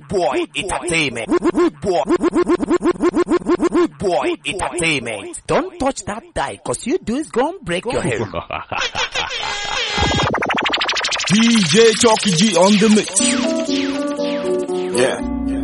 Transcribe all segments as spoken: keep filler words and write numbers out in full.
Rude Boy Entertainment. Rude Boy. Rude Boy Entertainment. Don't touch that die, cause you do is gonna break your head. D J Chalky G on the mix. Yeah.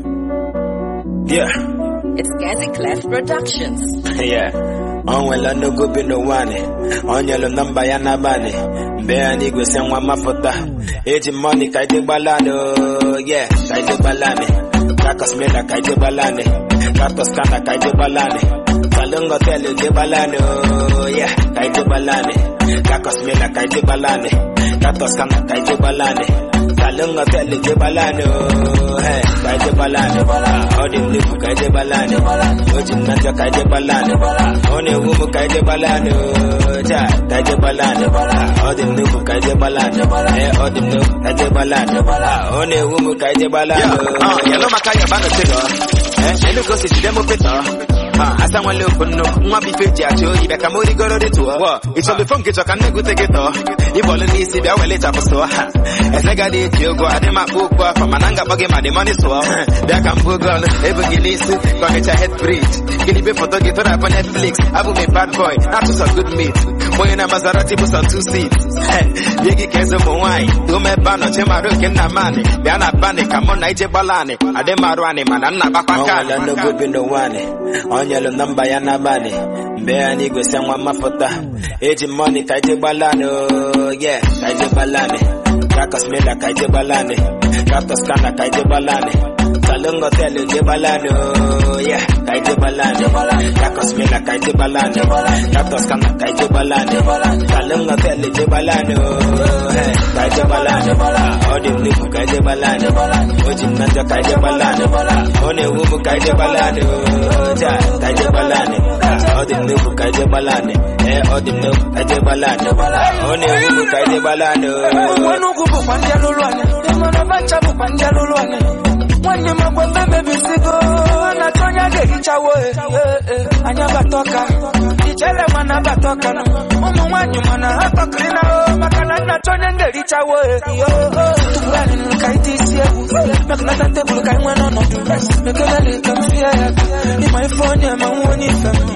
Yeah. It's Gazi Clef Productions. Yeah. On well I no go be no one. On yellow number yana bane. Bear ni go send one mafuta. Age money kaide balano. Yeah, kaide balane. Kakos mela kaide balane. Katos kana kaide balane. Kalungo tele de balano. Yeah, kaide balane. Kakos mela kaide balane. Katos kana kaide balane. Kalungo tele de balano. Hey, kaide balane. All the live kaide balane. Ojin nanja kaide balane. One wumu kaide balane. Ja, kaide balane. All the live kaide balane. Hey, all the live kaide balane. One wumu kaide balane. Ah, yellow makaya bano telo. Eh, enu ko si demo peto. Ah, asa wan le opono, nwa bi feji ajo, ibe ka mori goro de to. Wo, it's on the phone get your can go take it to. Ibolo ni si bia wele cha so. Esega de jogo ade ma ukwa from ananga bage ma de money so. Bia kan bugon, even gilisi, go get your head bridge. Gili be photo get on Netflix. Abu me bad boy, not to some good meat. Boy na Maserati bus on two seats. Bigi kezo mo wine, do me bano chema roke na mane. Bia na bane kamo na ije balane. Ade marwane man na bakaka. No good be no one. On yellow number yana bane. Bear ni go send one mafuta. Age money kaide balano. Yeah, kaide balane. Kakos mela kaide balane. Katos kana kaide balane. Kalungo tele de balano. Yeah, kaide balane. Kakos mela kaide balane. Katos kana kaide balane. Kalungo tele de balano. Hey, kaide balane. All the live kaide balane. Ojin nanja kaide balane. One wumu kaide balane. Ja, kaide balane. All the live kaide balane. Eh, all the live kaide balane. One wumu kaide balane. Wanu kubu panja lulwane. Emana bacha bu panja lulwane. Wani magwembe mebisigo. Anatonya gericha woe. Anya batoka. Ichele wana batoka no. Umu wanyu mana hapa krina o. Makana natonya gericha woe. Tukurani nukaiti siebu. Mekuna tante bulukai mweno no. Mekelele kamfia yaka. Ni my phone ya mawoni femu.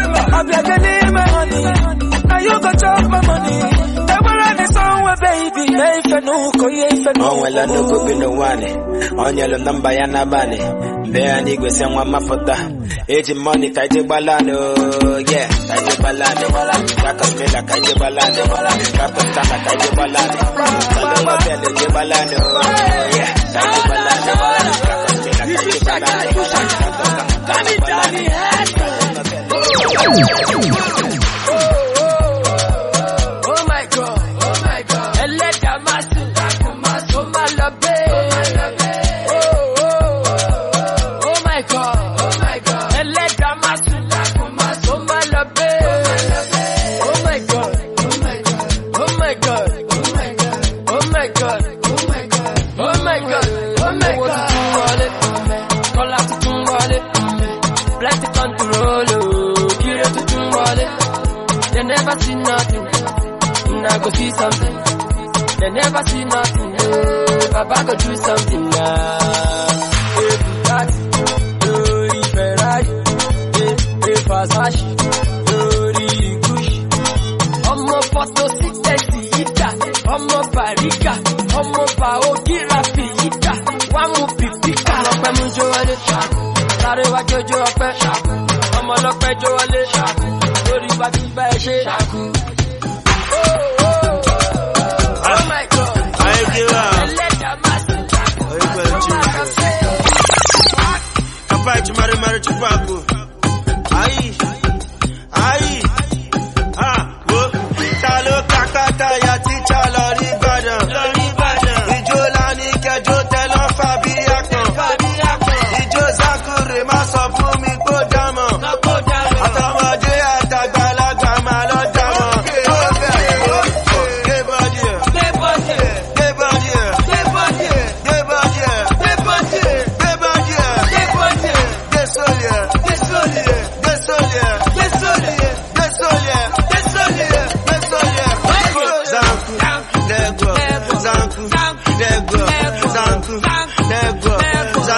Abiageni me honey. Now you go chop my money. Baby, if no ko ye if no. Oh well I no go be no one. On yellow number yana bane. Bear ni go send one mafuta. Age money kaide balano. Yeah, kaide balane. Kakos mela kaide balane. Katos kana kaide balane. Kalungo tele de balano. Yeah, kaide balane. Kakos mela kaide balane. Katos kana kaide balane. Go see something, they never see nothing. Hey, Baba go do something now. Hey, Bugatti, hey, Ferrari, hey, hey, Versace, hey, Gucci. I'm a photo six thirty ita, I'm a barika, I'm a bao girafi ita. One more pipika, I'm a mujoale, sorry what you do up, I'm a look at Joale, sorry what you buy, shaku. Mari mari chupaku. Ai, ai, ah, wo. Talo kakata ya ticha lori badan. Lori badan. Ijo lani kejo telo fabi akon. Fabi akon. Ijo zakure ma so fún mi ko damo. Ko damo. Àtọmọdé àtàgbàlagbà ma lọ damo. Gay body. Gay body. Gay body. Gay body. Gay body. Gay body. Gay body. Gay body. Desolier, desolier, desolier, desolier, desolier, desolier, desolier. Zanku, Negro, Zanku, Negro, Zanku, Negro,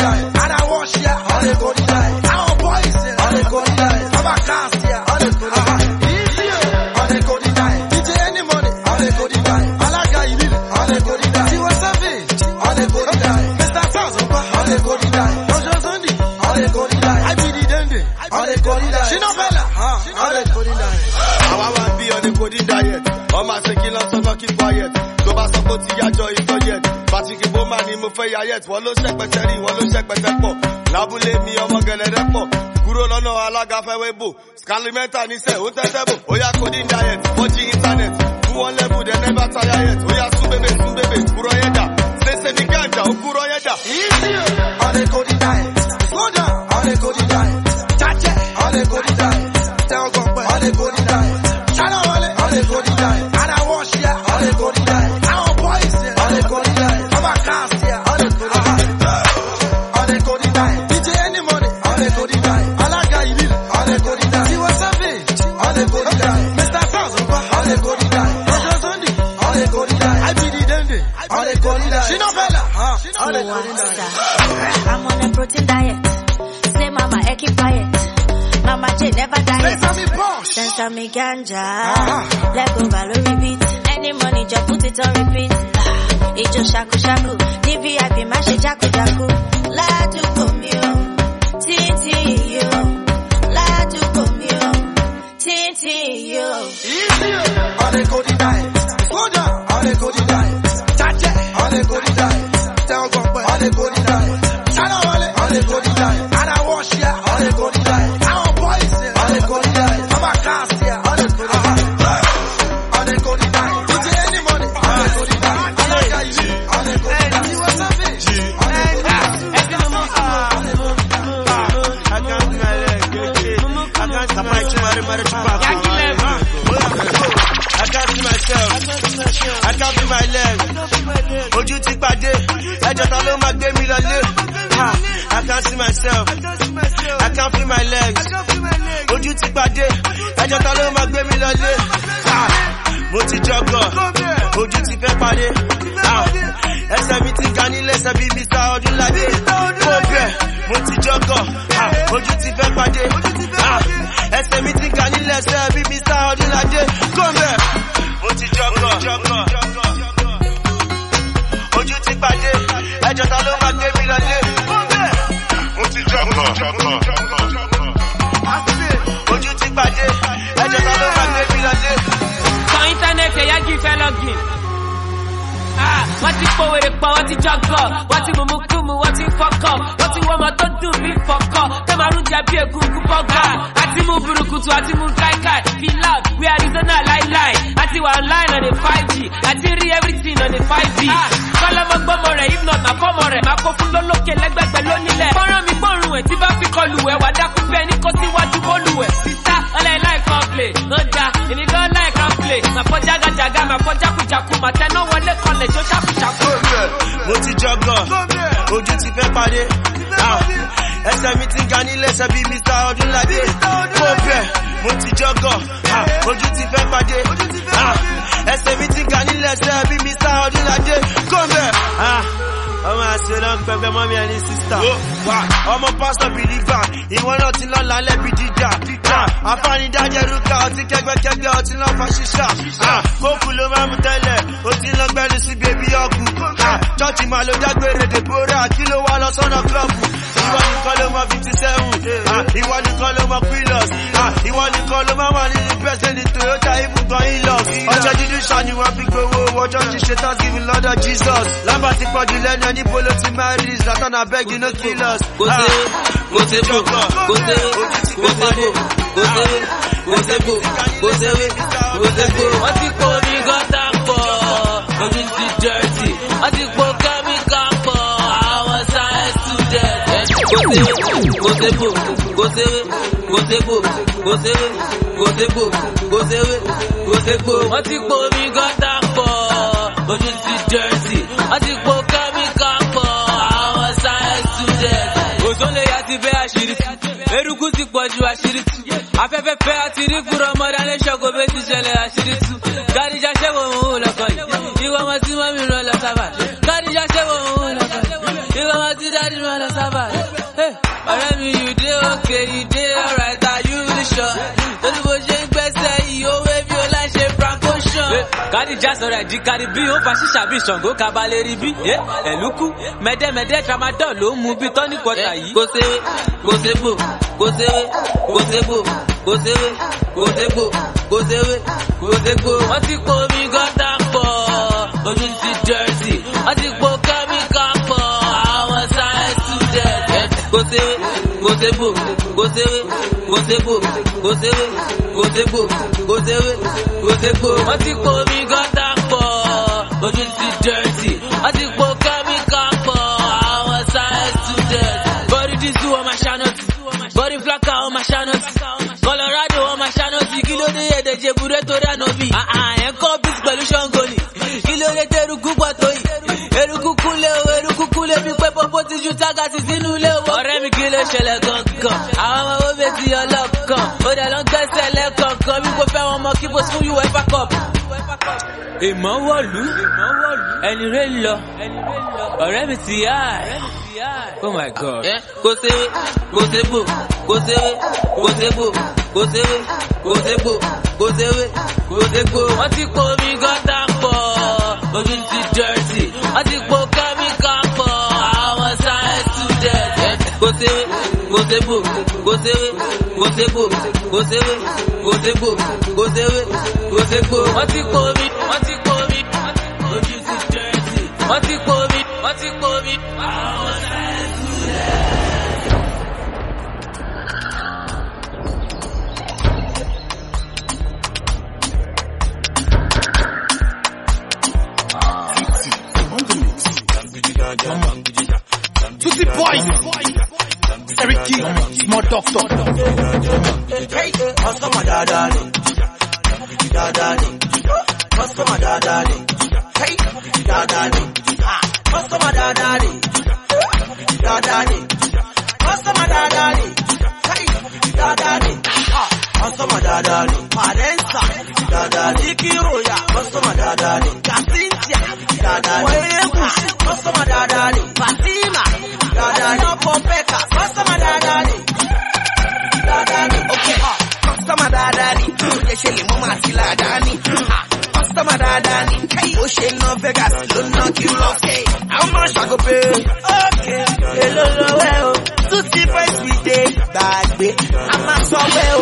die. And I wash ya, all the go die. Our boys, all the go die. Our cars, yeah, all the go die. Easy, all the go die. D J any money, all the go die. Alaga Ibil, all the go die. Tiwa Savage, all the go die. Mister Sazoba, all the go die. Roger Sunday, all the go die. I be the Dende, all the go die. She no fella, all the go die. I want to be on the coding diet. All my secular so not keep quiet. Go back to go to your joy if not yet. Patrick Bowman in Mufaya yet. Wallow secretary, wallow secretary. Labule me on my girl repo. Kuro no alaga fewebo. Scalimenta ni se hotetebo. Oya coding diet. Watch internet. Who on level they never tire yet. Oya subebe subebe. Kuro yeda. Say say ni ganja. Kuro yeda. Easy. All the coding diet. Slow down. All the coding diet. Chache. All the coding diet. Tell God all the coding diet. Shadow all the all the coding diet. And I wash ya. All the coding diet. Our boys. All the coding diet. Our cars. Yeah. All the coding diet. All the coding diet. D J any money. All the coding diet. Alaga Ibil. All the coding diet. Tiwa Savage. All the coding diet. Mister Sazoba. All the coding diet. Roger Sunday. All the coding diet. I be the Dende. All the coding diet. She no fella. All the coding diet. I'm on a protein diet. Say mama, I keep quiet. Mama J never diet. Send me ganja. Let go value repeat. Any money just put it on repeat. It just shaku shaku. D V I P mash jaku jaku. La to come yo. T T yo. La to come yo. T T yo. All the coding diet. Slow down. All the coding diet. Chache. All the coding diet. Tell God all the coding diet. Shadow all the all the coding diet. And I wash ya. All the coding diet. Our boys. All the coding diet. Our cars. Yeah. All the coding diet. All the coding diet. D J any money. All the coding diet. I like how you. All the coding diet. You was a bitch. All the coding diet. I can't do my leg. I can't do my I can't do myself. I can't do my leg. Ojú ti pàdé. Ẹjọ́ ta ló máa gbé mi lọlé. I can't see myself. I can't feel my legs. Ojú ti pàdé. Ẹjọ́ ta ló máa gbé mi lọlé. Mo ti jọgọ̀. Ojú ti fẹ́ pàdé. Ẹsẹ̀ mi ti ga nílé ẹsẹ̀ bí Mister Ọdúnládé. Mo bẹ̀. Mo ti jọgọ̀. Ojú ti fẹ́ pàdé. Ẹsẹ̀ mi ti ga nílé ẹsẹ̀ bí Mister Ọdúnládé. Come back. Mo ti jọgọ̀. Ojú ti pàdé. Ẹjọ́ ta ló máa gbé mi lọlé. Mo ti jọgọ̀. Ojú ti pàdé. Ẹjọ́ ta ló máa gbé mi lọlé. Sọ íńtánẹ́ẹ̀tì ẹ̀yà kì í fẹ́ lọ́gìn. Wọ́n ti pòwèrè pọ̀, wọ́n ti jọgọ̀. Wọ́n ti mùmú kúmu, wọ́n ti fọ́kọ̀. Wọ́n ti wọ́mọ tó dùn bí fọ́kọ̀. Tẹ́marú jẹ bí egungun bọ́gà. Àti mú burúkutu, àti mú káíkáí. Feel loud, we Arizona láíláí. Àti wà online on a five G. Àti rí everything on a five G. Kọ́lọ́mọ gbọ́mọ rẹ̀, if not, àfọ́mọ rẹ̀. Máa kó fún lólókè lẹ́gbẹ̀gbẹ̀ lónílẹ̀. Fọ́nrán mi gbọ́rùn ẹ̀ tí bá fi kọlù ẹ̀. Wà dákú bẹ́ẹ̀ ní kó síwájú bólú ẹ̀. Sísá, ọlẹ́ láì kan play. Ó da, èmi gan láì kan play. Màá fọ́ jágajàga, màá fọ́ jákujàku. Màá tẹná wọlé kọlẹ̀ tó ṣàkùṣàkù. Mo ti jọgọ̀. Ojú ti fẹ́ pàdé. Ẹsẹ̀ mi ti ga nílé ẹsẹ̀ bí Mister Ọdúnládé. Mo bẹ̀. Mo ti jọgọ̀. Ojú ti fẹ́ pàdé. Ẹsẹ̀ mi ti ga nílé ẹsẹ̀ bí Mister Ọdúnládé. Come back. Ọmọ àṣẹ náà pẹpẹ mọ́ mi ẹni sísítà. Ọmọ pásítọ̀ bìlífà, ìwọ náà ti lọ lálẹ́ bí jíjà. Àfáàní dájẹ́ rúkà, ọtí kẹgbẹ́kẹgbẹ́, ọtí náà fa ṣíṣà. Kókù ló máa mú tẹ́lẹ̀, ó ti lọ gbẹ́nu sí bèbí ọkù. Chọ́ọ̀chì máa ló dágbére Deborah, kí ló wá lọ sọ́nà klọ́ọ̀bù. Ìwọ nìkan ló mọ fifty seven, ìwọ nìkan ló mọ Quillos. Ìwọ nìkan ló máa wà nínú pẹ́sẹ̀ ní Toyota ibùgbọ̀n Hilux. Ọjọ́ dídú ṣá ni wọ́n fi gbowó, ọjọ́ ti ṣe Thanksgiving lọ́dọ̀ Jesus. Lámbà ti pọ̀jù lẹ́nu ẹni bolo ti marry, Zlatan abeg you no kill us. Gòsè, gòsè bò, gòsè, gòsè bò, gòsè, gòsè bò, gòsè wé, gòsè bò. Wọ́n ti kó omi gọ́tà pọ̀, omi ti dirty. Wọ́n ti kó kẹ́míkà pọ̀, àwọn science students. Gòsè, gòsè bò, gòsè wé, gòsè bò, gòsè wé, gòsè bò, gòsè wé, gòsè bò. Wọ́n ti kó omi gọ́tà pọ̀, omi ti dirty. Wọ́n ti kó kẹ́míkà pọ̀, àwọn science students. Òṣòlè yà ti bẹ́ àṣírí tú, eruku ti pọ̀ ju àṣírí tú. Afẹ́fẹ́ fẹ́ àti rí kúrò ọmọdé alẹ́ ṣọ́kò bẹ́ẹ̀ ti ṣẹlẹ̀ àṣírí tú. Gàdíjà ṣẹ́wọ̀ òun lọ́kọ̀ yìí, ìwọ ọmọ tí wọ́n mi rán lọ sábà. Gàdíjà ṣẹ́wọ̀ òun lọ́kọ̀ yìí, ìwọ ọmọ tí dá body man a savage. Hey, ọ̀rẹ́ mi, you dey okay, you dey alright, are you really sure? Torí bó ṣe ń gbẹ́sẹ̀ yìí, ó wé bí ó láì ṣe Franco Sean. Kárí já sọ̀rọ̀ ẹ̀dí kárí bí ó fa ṣíṣà bí Ṣàngó kabalẹ̀ rí bí. Ẹ̀lúkú, mẹ́dẹ́mẹ́dẹ́ tramadol ló mú bí tọ́ní kọta yìí. Kò séwé, kò ségbò, kò séwé, kò ségbò, kò séwé, kò ségbò, kò séwé, kò ségbò. Wọ́n ti po omi gọ́tà pọ̀, ojú ti dẹ́rẹ́tì. Wọ́n ti po kẹ́míkà pọ̀, àwọn science student. Kò séwé, kò ségbò, kò séwé, kò ségbò, kò séwé, kò ségbò, kò séwé, kò ségbò. Wọ́n ti po omi gọ́tà pọ̀, ojú ti dẹ́rẹ́tì. Wọ́n ti po kẹ́míkà pọ̀, àwọn science student. Body diesel on my channel, body flaka on my channel, Colorado on my channel. Kilo de ye de jebure to da no bi. Ah ah, en ko bis pẹ̀lú Ṣàngó ni. Kilo de teruku gbo to yi. Eruku kule o, eruku kule bi pe popo ti ju taga ti sínú ilé o. Ọ̀rẹ́ mi kí ló ṣẹlẹ̀ gangan. Àwọn ọmọ wo be ti ọlọ́kan. Ó dẹ̀ lọ gbẹ́sẹ̀ lẹ́kọ̀ọ̀kan. Bí kò fẹ́ wọn mọ kí bó fún UEFA Cup. Èmọ̀ wọ̀lú, ẹni rẹ̀ lọ. Ọ̀rẹ́ mi ti yá. Oh my God. Kò séwé, kò ségbò, kò séwé, kò ségbò, kò séwé, kò ségbò, kò séwé, kò ségbò. Wọ́n ti po omi gọ́tà pọ̀, ojú ti dẹ́rẹ́tì. Wọ́n ti po kẹ́míkà pọ̀, àwọn science student. Kò séwé, kò ségbò, kò séwé, kò ségbò, kò séwé, kò ségbò, kò séwé, kò ségbò. Wọ́n ti po omi, wọ́n ti po omi, ojú ti dẹ́rẹ́tì. Wọ́n ti po omi, wọ́n ti po omi, àwọn science student. Tutti boy, Eric small doctor. Hey, customer dadani, dadani, customer dadani. Hey, dadani, customer dadani, dadani, customer dadani. Hey, dadani, customer dadani. Parensa, dadani, Kiroya, customer dadani. Kasintia, dadani, customer dadani. Fatima, dadani, Pompeka, customer dadani. Dadani, okay, customer dadani. Yesheli mama sila dadani. Customer dadani. Hey, Ocean no Vegas, Luna Kilo. Okay, how much I go pay? Okay, hello, hello, to see price we day. Bad way, I'm not so well.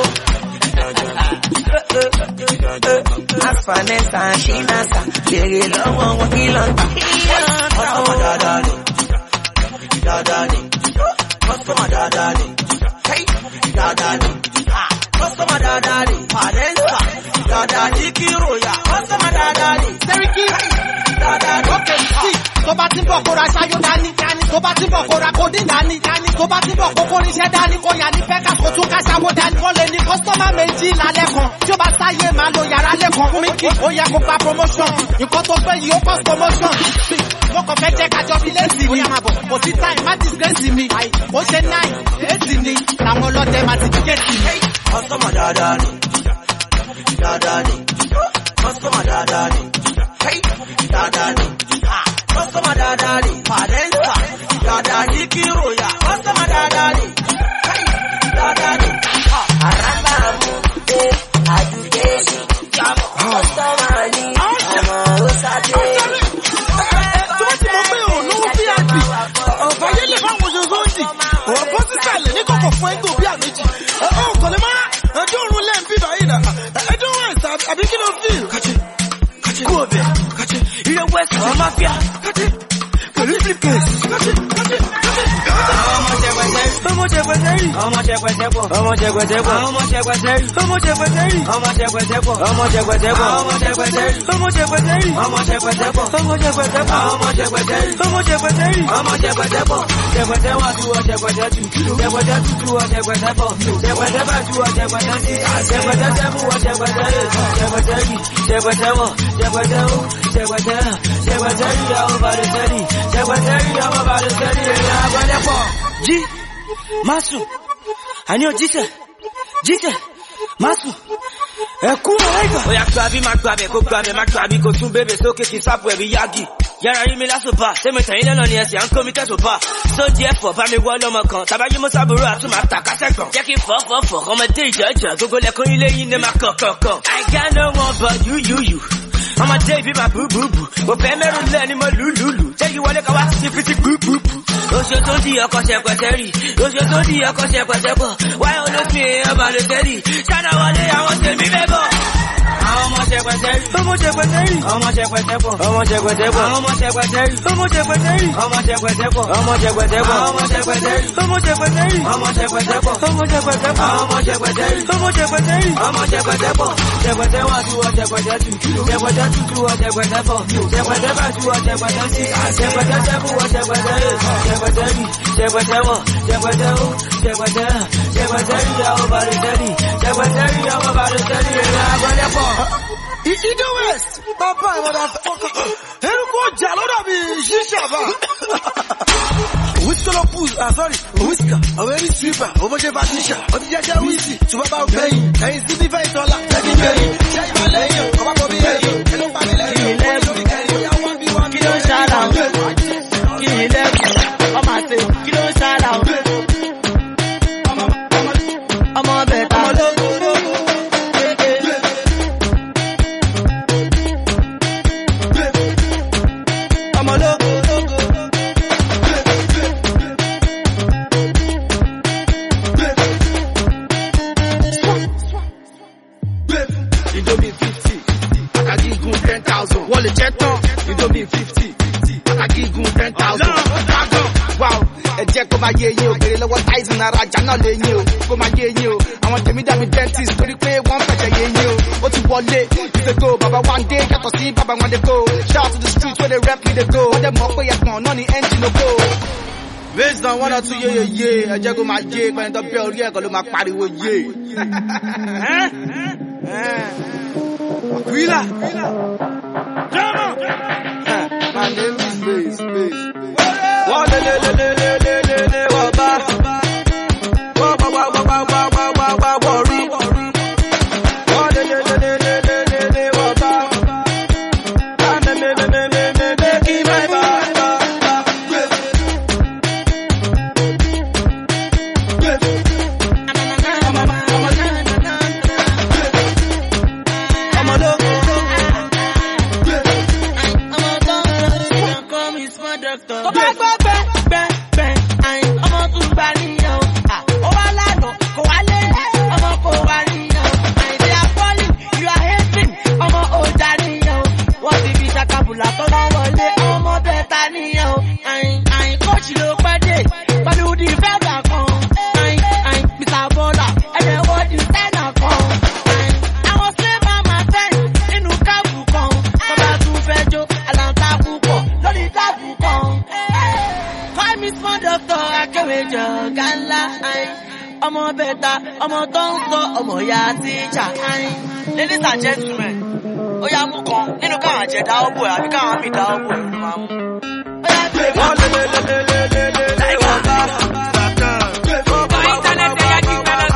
As finance and she nasa, very long one kilanta. Customer dadani, dadani, customer dadani. Hey, dadani, customer dadani. Parensa, dadani Kiroya, customer dadani. Seriki, dadani. Okay, see, tó bá ti bọ̀ kó ra ṣáyó dání, tó bá ti bọ̀ kó ra kódé dání, tó bá ti bọ̀ kó kó níṣẹ́ dání, kó yà ní fẹ́ka kó tún ká ṣàwó dání. Wọ́n lè ní kọ́sítọ́mà méjì lálẹ́ kan, tí ó bá sáyé máa lo yàrá lẹ́kan. Fún mi kì ó yẹ kó gba promotion, nǹkan tó fẹ́ yìí ó cost promotion. Mo kàn fẹ́ jẹ́ kájọ bí lẹ́sìn ni, kò sí time má disgrace mi. Ó ṣe nine, eighty ni, làwọn ọlọ́dẹ máa ti tíkẹ́ẹ̀tì mi. Kọ́sítọ́mà dáadáa ni, dáadáa ni, kọ́sítọ́mà dáadáa ni, dáadáa ni. Customer dadani, Parensa, dadani Kiroya, customer dadani, hey, dadani, Arabamu, eh, Adukeshi, customer ni, Ama Osade. Tí wọ́n ti mọ̀ pé òun lówó bí àbí, ọ̀fà yẹn lè máa wọ́n ṣe zóńdì, wọ́n bọ́ sísàlẹ̀ ní kọ̀kọ̀ fún ẹgbẹ́ òbí àméjì. Ó kò lè máa ẹjọ́ òun lẹ́yìn bíbá yìí nà, ẹjọ́ wọn ẹ̀sà àbí kí ló fi? Kú ọbẹ̀, ilé West Mafia, pẹ̀lú flipcase. Ọmọ jẹgbẹ̀jẹ̀, ọmọ jẹgbẹ̀jẹ̀, ọmọ jẹgbẹ̀jẹ̀ pọ̀, ọmọ jẹgbẹ̀jẹ̀ pọ̀, ọmọ jẹgbẹ̀jẹ̀, ọmọ jẹgbẹ̀jẹ̀, ọmọ jẹgbẹ̀jẹ̀ pọ̀, ọmọ jẹgbẹ̀jẹ̀ pọ̀, ọmọ jẹgbẹ̀jẹ̀, ọmọ jẹgbẹ̀jẹ̀, ọmọ jẹgbẹ̀jẹ̀ pọ̀, ọmọ jẹgbẹ̀jẹ̀ pọ̀, ọmọ jẹgbẹ̀jẹ̀, ọmọ jẹgbẹ̀jẹ̀, ọmọ jẹgbẹ̀jẹ̀ pọ̀, jẹgbẹ̀jẹ̀ wà ju ọ jẹgbẹ̀jẹ̀ jù, jẹgbẹ̀jẹ̀ tù ju ọ jẹgbẹ̀jẹ̀ pọ̀, jẹgbẹ̀jẹ̀ bá ju ọ jẹgbẹ̀jẹ̀ sí, jẹgbẹ̀jẹ̀ jẹ́mu ọ jẹgbẹ̀jẹ̀ yẹ, jẹgbẹ̀jẹ̀ yìí, jẹgbẹ̀jẹ̀ wọ̀, jẹgbẹ̀jẹ̀ ó, jẹgbẹ̀jẹ̀, jẹgbẹ̀jẹ̀ yìí àwọn bàrẹ̀ sẹ́ni, jẹgbẹ̀jẹ̀ yìí àwọn bàrẹ̀ sẹ́ni, ẹ̀yà àgbẹ̀jẹ̀ pọ̀. Jí, Masu, àní ò jíṣẹ́, jíṣẹ́, Masu, ẹ̀kú ọ̀rẹ́gbà. Ó yá gbàbí má gbàbẹ̀ kó gbàbẹ̀ má gbàbí kó tún bébè sókè kí sápò ẹ̀rí yági. Yàrá rí mi lásùpà, tẹ́mi tẹ̀yìn lẹ́nà ni ẹ̀sìn à ń kó mi tẹ̀sùpà. Sójì ẹ̀fọ́ bá mi wọ́ lọ́mọ kan, tàbájú mú sábúrò àtúmọ̀ àtàkásẹ̀gbọ̀n. Jẹ́ kí fọ́fọ́fọ́ ọmọdé ìjọ́jọ́, gbogbo lẹ́kùn ilé yìí ní máa kọ̀kọ̀kọ̀. I got no one but you, you, you. Ọmọdé ìbí máa búbúbù, mo fẹ́ mẹ́rùn lẹ́ni mo lùlùlù. Jẹ́ kí wọlé ká wá sí fìtí gbúgbúgbù. Oṣù tó di ọkọ̀ ṣẹpẹtẹ rí, oṣù tó di ọkọ̀ ṣẹpẹtẹ pọ̀. Wáyé olófin èèyàn bá lè tẹ́rì, ṣáná wọlé àwọn tèmi mẹ́bọ̀. Àwọn ọmọ ṣẹpẹtẹ rí, ọmọ ṣẹpẹtẹ rí, ọmọ ṣẹpẹtẹ pọ̀, ọmọ ṣẹpẹtẹ pọ̀, ọmọ ṣẹpẹtẹ rí, ọmọ ṣẹpẹtẹ rí, ọmọ ṣẹpẹtẹ pọ̀, ọmọ ṣẹpẹtẹ pọ̀, ọmọ ṣẹpẹtẹ rí, ọmọ ṣẹpẹtẹ rí, ọmọ ṣẹpẹtẹ pọ̀, ọmọ ṣẹpẹtẹ pọ̀, ọmọ ṣẹpẹtẹ rí, ọmọ ṣẹpẹtẹ rí, ọmọ ṣẹpẹtẹ pọ̀, ṣẹpẹtẹ wá tú ọ ṣẹpẹtẹ tú, ṣẹpẹtẹ tú tú ọ ṣẹpẹtẹ pọ̀, ṣẹpẹtẹ bá tú ọ ṣẹpẹtẹ sí, ṣẹpẹtẹ ṣẹkù ọ ṣẹpẹtẹ rí, ṣẹpẹtẹ rí, ṣẹpẹtẹ wọ̀, ṣẹpẹtẹ ó, ṣẹpẹtẹ ṣẹpẹtẹ rí àwọn bàrẹ̀ tẹ́lì, ṣẹpẹtẹ rí àwọn bàrẹ̀ tẹ́lì, ẹ̀rọ agbọ́lẹ̀ pọ̀. Ido West, Papa, motherfucker. Eruko Jaloda be Shishaba. Whisker of food, ah, sorry, whisker, a very sweeper, over the Vanisha, or the Jaja Whisky, to about paying, and it's the divine dollar, taking pay, Jay Malay, come up over here, and no family, I want to be one kilo shout out. Kill them, I'm at the kilo shout out. I'm on bed, I'm on low. Náà lè yín o, kó máa yé yín o, àwọn tèmi dàbí dentist torí pé wọ́n fẹ̀jẹ̀ yé yín o, ó ti wọlé, ìdègò, bàbá one day yàtọ̀ sí bàbá wọn dey go, shout to the streets where they rap me dey go, wọ́n dẹ̀ mọ̀ pé ẹ̀pọ̀n náà ni engine ló go. Based on one or two yé yé, ẹ jẹ́ kó máa yé, pẹ̀lú tó bẹ́ orí ẹ̀kọ́ ló máa pariwo yé. Aquila! My name is Bass, Bass. Wọ́n lé lé lé lé lé lé lé lé wọ́n bá. Ladies and gentlemen, ó yá mú kan nínú káwọn àjẹdá ọ̀bù ẹ̀ àbí káwọn àmì ìdá ọ̀bù ẹ̀ ló máa mú. Ó yá gbé wọ́n lé lé lé lé lé lé lé láìka bá. Ọba ìtànẹ́tì ẹ̀yà kí gbẹ́dọ̀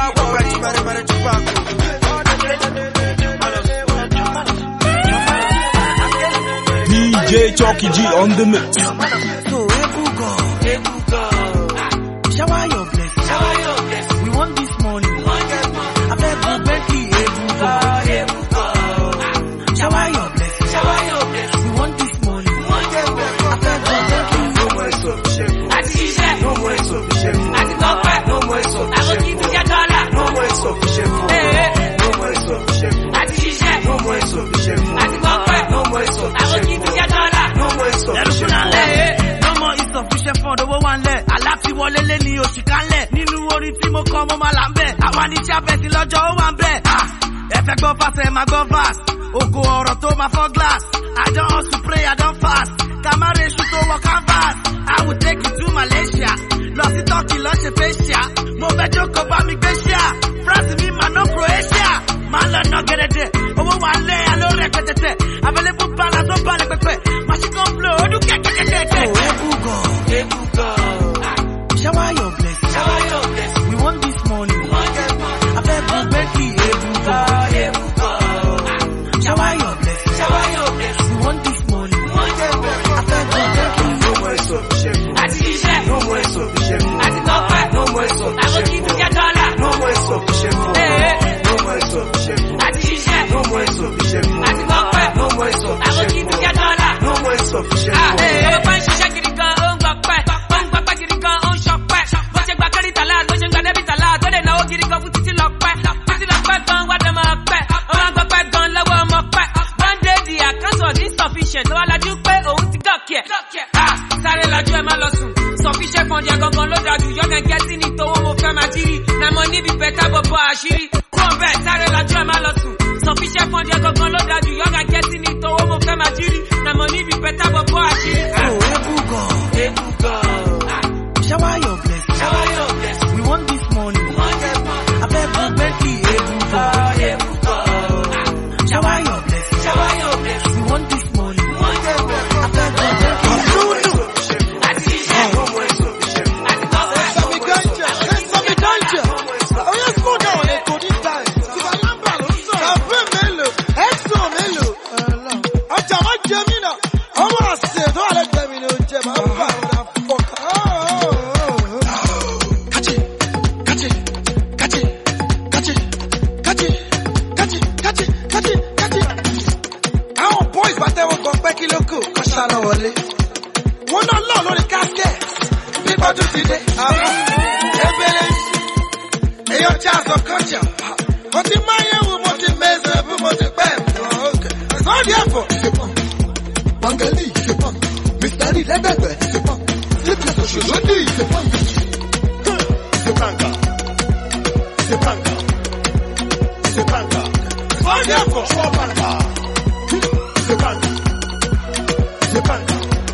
sí. D J Chucky G on the mix. So Ebuka, Ebuka, shower your blessing, shower your blessing. We want this money, we want this money. I beg you, Bentley, Ebuka, Ebuka, shower your blessing, shower your blessing. We want this money, we want this money. I beg you, Bentley, no more sufficient, no more sufficient, no more sufficient. I will give you your dollar, no more sufficient, no more sufficient, no more sufficient, no more sufficient. I will give you your dollar, no more sufficient. No more insufficient for the one left. Aláti wọlé lé ní oṣù kanlẹ̀. Nínú orin tí mo kọ́ mo máa là ń bẹ̀. Àwa ní tí a bẹ̀ sí lọ́jọ́ ó wà ń bẹ̀. Ẹ fẹ́ gbọ́ fast ẹ máa gbọ́ fast. Ògo ọ̀rọ̀ tó máa fọ́ glass. I don hustle pray I don fast. Kàmáre iṣu tó wọ canvas. I will take you to Malaysia. Lọ sí Turkey lọ ṣe facial. Mo fẹ́ jókòó bá mi gbé ṣíà. France mi máa ná Croatia. Máa lọ ná gẹ̀rẹ̀dẹ̀. Owó wà lẹ́ aló rẹ̀ pẹ̀tẹ̀tẹ̀. Available balance ó balẹ̀ pẹ̀pẹ̀. Machine gun flow ó dún kẹ̀kẹ̀kẹ̀kẹ̀. Ebuka, Ebuka. Shower your blessing, shower your blessing. We want this money, we want this money. I beg you, Bentley, Ebuka, Ebuka. Shower your blessing, shower your blessing. We want this money, we want this money. I beg money be better but boy àṣírí. Kó o bẹ̀ sáré lajú ẹ̀ má lọ sùn. Sufficient fund yẹ gangan ló dájú. Yọ̀gá getting it owó mo fẹ́ máa jírí. Na money be better but boy àṣírí. Oh, Ebuka, Ebuka. Shower your blessing. Shower your blessing. We want this money. We want that money. I beg you, Bentley, Ebuka, Ebuka. Shower your blessing. Shower your blessing. We want this money. We want that money. I beg you, Bentley, Ebuka. Wọ́n náà lọ lórí káṣẹ́ nípa tó ti dé. Ebele èyàn tí a sọ kọ́jà. Mo ti máa yẹ wo mo ti mẹ́sẹ̀ bí mo ti pẹ́. Sọ́ọ́dì ẹ̀fọ́. Bangali ṣepọ̀. Mistari lẹ́gbẹ̀gbẹ̀ ṣepọ̀. Sípìlẹ̀ òṣèlú ní ìṣepọ̀. Ṣepàǹkà. Ṣepàǹkà. Ṣepàǹkà. Sọ́ọ́dì ẹ̀fọ́. Ṣọ́pàǹkà. Ṣepàǹkà. Ṣepàǹkà.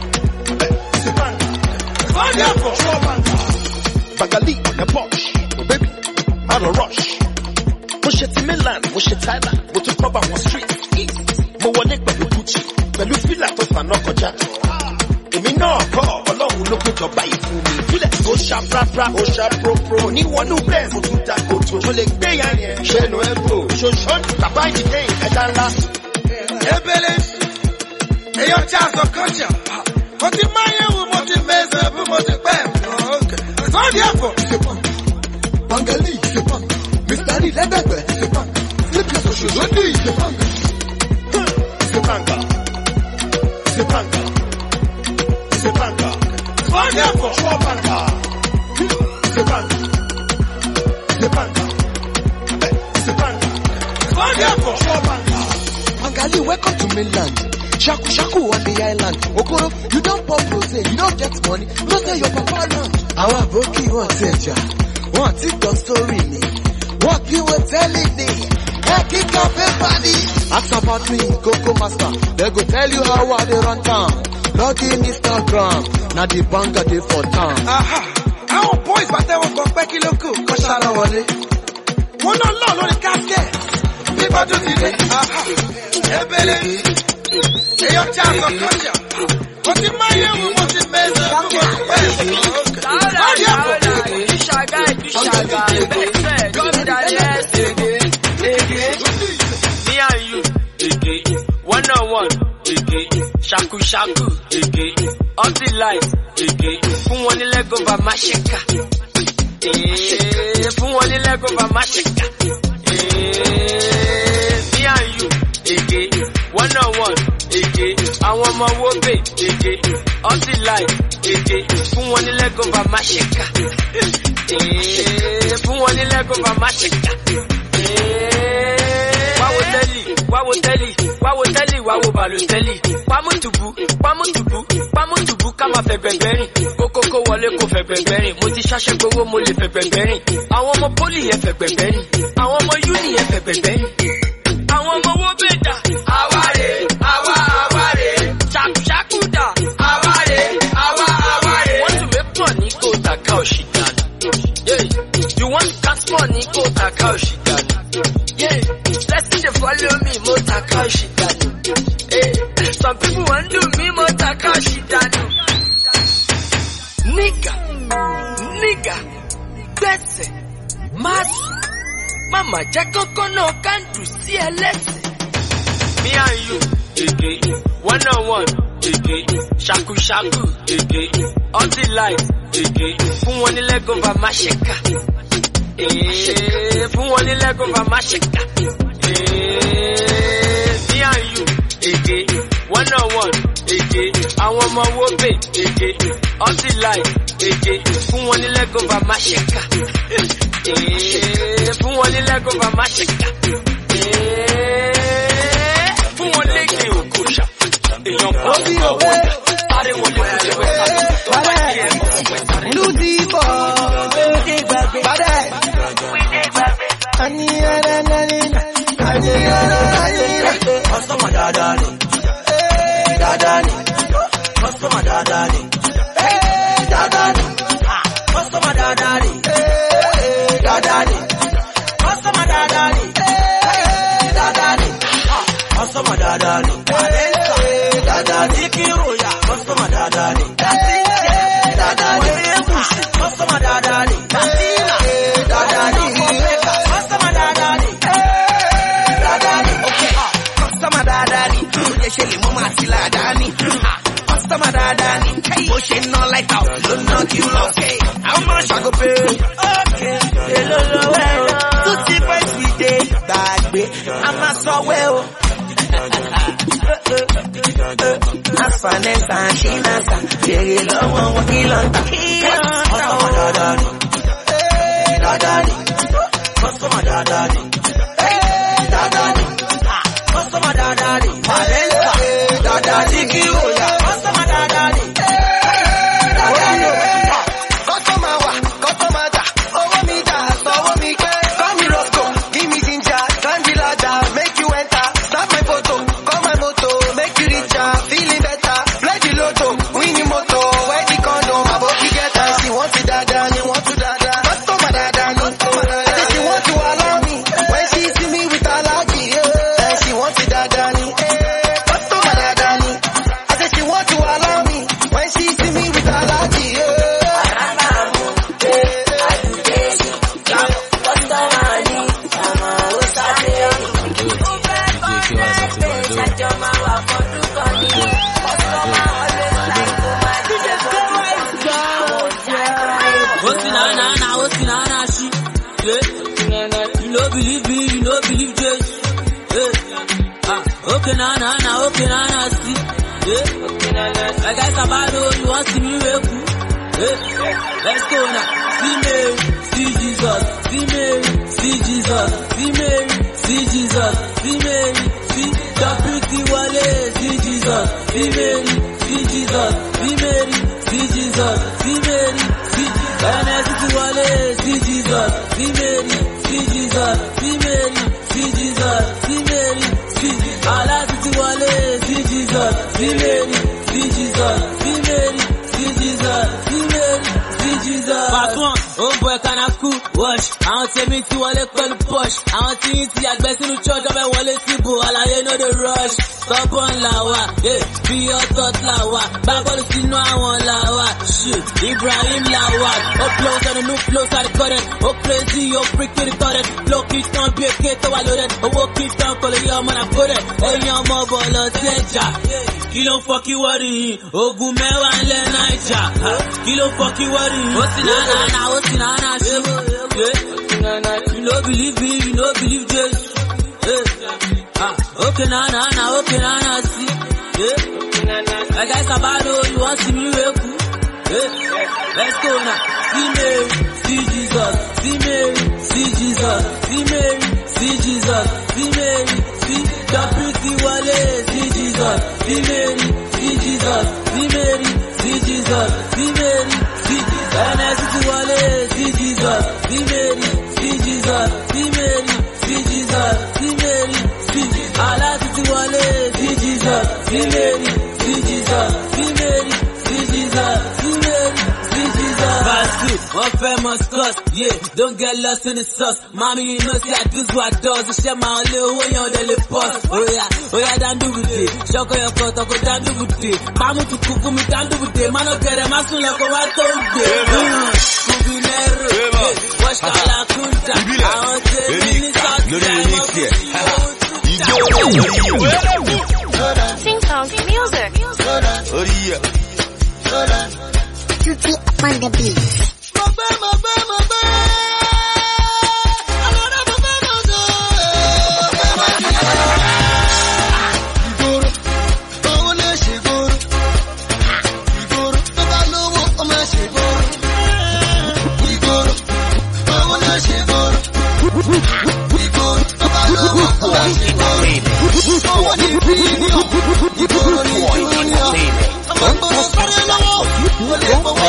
Bangali on the box, oh baby, out of rush. Push it to Milan, push it Thailand, go to cover one street. Mo wọlé pẹ̀lú Gucci, pẹ̀lú fìlà tó fànà kọjá. Èmi náà kọ́ ọlọ́run ló péjọ báyìí fún mi. Fílẹ̀ tó ṣá prapra, ó ṣá propro. Oníwọ̀nú bẹ́ẹ̀ mo tún ta kòtò. Mo lè gbé yan yẹn, ṣe nu ẹ̀bùrò. Ṣoṣo bàbá ìdílé ẹ̀dá ńlá. Ebele èyàn tí a sọ kọ́jà. Mo ti máa yẹ wo mo ti mẹ́sẹ̀ bí mo ti pẹ́. Sọ́ọ́dì ẹ̀fọ́. Bangali ṣepọ̀. Mistari lẹ́gbẹ̀gbẹ̀ ṣepọ̀. Sípìlẹ̀ òṣèlú ní ìṣepọ̀. Ṣepàǹkà. Ṣepàǹkà. Ṣepàǹkà. Sọ́ọ́dì ẹ̀fọ́. Ṣọ́pàǹkà. Ṣepàǹkà. Ṣepàǹkà. Ṣepàǹkà. Sọ́ọ́dì ẹ̀fọ́. Ṣọ́pàǹkà. Bangali, welcome to mainland. Shaku shaku on the island. Okoro, you don't pop rose, you don't get money. No say your papa land. Our aboki won't tell ya. One TikTok story me. What you were telling me. Hey, kick up everybody. Ask about me, Coco Master. They go tell you how I they run town. Log in Instagram. Now the banker they for town. Aha. Our boys but they won't go back in loco. Koshara wale. One on law on the casket. People do today. Aha. Ebele. Èyàn tí a sọ kọ́jà. Mo ti máa yẹ wo mo ti mẹ́sẹ̀ bí mo ti pẹ́. Sọ́ọ́dì ẹ̀fọ́. Ìṣàgá ìṣàgá ìbẹ̀fẹ̀ gómìnà lẹ́sẹ̀ ege. Me and you ege. One on one ege. Ṣàkú ṣàkú ege. All the lights ege. Fún wọn ní lẹ́gọ̀ọ́bà má ṣe kà. Fún wọn ní lẹ́gọ̀ọ́bà má ṣe kà. Me and you ege. One on one ege. Àwọn ọmọ wo bè ege. All the lights ege. Fún wọn ní lẹ́gọ̀ọ́bà má ṣe kà. Fún wọn ní lẹ́gọ̀ọ́bà má ṣe kà. Wáwo tẹ́lì, wáwo tẹ́lì, wáwo tẹ́lì, wáwo bàlù tẹ́lì. Pámútùbú, pámútùbú, pámútùbú ká máa fẹ́ gbẹ̀gbẹ̀rìn. Kókókó wọlé kò fẹ́ gbẹ̀gbẹ̀rìn. Mo ti ṣáṣẹ́ gbowó mo lè fẹ́ gbẹ̀gbẹ̀rìn. Àwọn ọmọ pólì yẹn fẹ́ gbẹ̀gbẹ̀rìn. Àwọn ọmọ yúnì yẹn fẹ́ gbẹ̀gbẹ̀rìn. Àwọn ọmọ owó bẹ̀ dà. Àwárè, àwa àwárè. Ṣàkúṣàkú dà. Àwárè, àwa àwárè. Wọ́n tún mẹ́ pọ̀ ní kò tàkà òṣì dànù. You want to catch money, go tàkà òṣì dànù. Blessing dey follow me, mo tàkà òṣì dànù. Some people want do me, mo tàkà òṣì dànù. Nigga, nigga, gbẹ̀sẹ̀, máàsì. Mama jẹ́ kọ́kọ́ náà kándù sí ẹlẹ́sẹ̀. Me and you, ege, one on one, ege, ṣàkú ṣàkú, ege, all the lights, ege, fún wọn ní lẹ́gọ̀ọ́bà má ṣe kà. Fún wọn ní lẹ́gọ̀ọ́bà má ṣe kà. Me and you, ege, one on one, ege, àwọn ọmọ wo bè, ege, all the lights, ege, fún wọn ní lẹ́gọ̀ọ́bà má ṣe kà. Fún wọn ní lẹ́gọ̀ọ́bà má ṣe kà. Fún wọn léèkì òkúta. Èèyàn pọ̀ sí owó. Sáré wọlé wọlé wẹ̀sà. Tó bá yẹ ẹ̀ mọ̀ fún wẹ̀sà. Lùdìbọ̀. Bàdẹ́. Customer dadani, dadani, customer dadani, dadani, customer dadani, dadani, customer dadani, dadani, customer dadani, dadani, Kiroya, customer dadani, dadani, customer dadani, dadani, customer dadani, dadani, okay, customer dadani, you shele mo ma ti la dani, customer dadani, mo she no like how you not you okay, how much I go pay, okay, hello well, two five we dey bad way, I'm not so well. As finance and she nasa, they love one kilanta. Customer dadani, dadani, customer dadani, dadani, customer dadani, dadani, Kiroya, customer dadani, dadani, customer wa, customer da, over me da, over me, call me Roscoe, give me ginger, Candila da, make you enter, snap my photo. Feeling better, play the lotto, win the moto, where the condo, my body get her. She want to dada, you want to dada, customer dada, customer dada. I said she want to allow me, when she see me with allergy, yeah. And she want to dada, customer dada. I said she want to allow me, when she see me with allergy, yeah. Believe me, you know believe Jesus. Yeah. Ah, okay, na na na, okay, na na see. Yeah. Okay, na na. Like I said, Sabado, you want to see me wake up? Yeah. Let's go now. See Mary, see Jesus. See Mary, see Jesus. See Mary, see Jesus. See Mary, see the pretty Wale. See Jesus. See Mary, see Jesus. See Mary, see Jesus. See Mary, see N S T Wale. See Jesus. See Mary. See Jesus, see Mary, see Jesus, see Mary, see Allah, see Wale, see Jesus, see Mary, see Jesus, see Mary, see Jesus, see Mary, see Jesus. Part one, oh boy, can I cool wash? I want to meet you all the push. I want to eat the best in the church of a Wale Sibu, all I know the rush. Stop on lawa, yeah, be your thought lawa. Bible see no one lawa, shit. Ibrahim lawa, up close and a new close at the current. Up crazy, up freak to the current. Block it down, be a kid to wallow it. I walk it down, call it your man, I put it. Hey, your mobile, or teacher. Kilo fuck you worry, Ogun mewa le naija. Kilo fuck you worry, Osinana na, Osinana shit. Yeah, you know believe me, you know believe Jesus. Yeah, ah, okay na na na, okay na na see. Yeah, like I Sabado, you want to see me wake up? Yeah, let's go now. See Mary, see Jesus, see Mary, see Jesus, see Mary, see Jesus, see Mary, see the pretty Wale, see Jesus, see Mary, see Jesus, see Mary, see Jesus, see Mary, see N S T Wale, see Jesus, see Mary, see Jesus, see Mary, see Jesus, see Mary, see Allah, see Wale, see Jesus, see Mary, see Jesus, see Mary, see Jesus, see Mary, see Jesus. Verse two, one famous cuss, yeah, don't get lost in the sauce. Mommy, you know, see, I do what I do. So share my little way on the lip post. Oh yeah, oh yeah, down do with it. Shock your cut, I'll go down do with it. Mama to cook for me, down do with it. Man, I'll get a master like a white toad. Kubinero, watch the la kunta. I want to be Sing songs, music. Oh yeah. Tutti on the beat.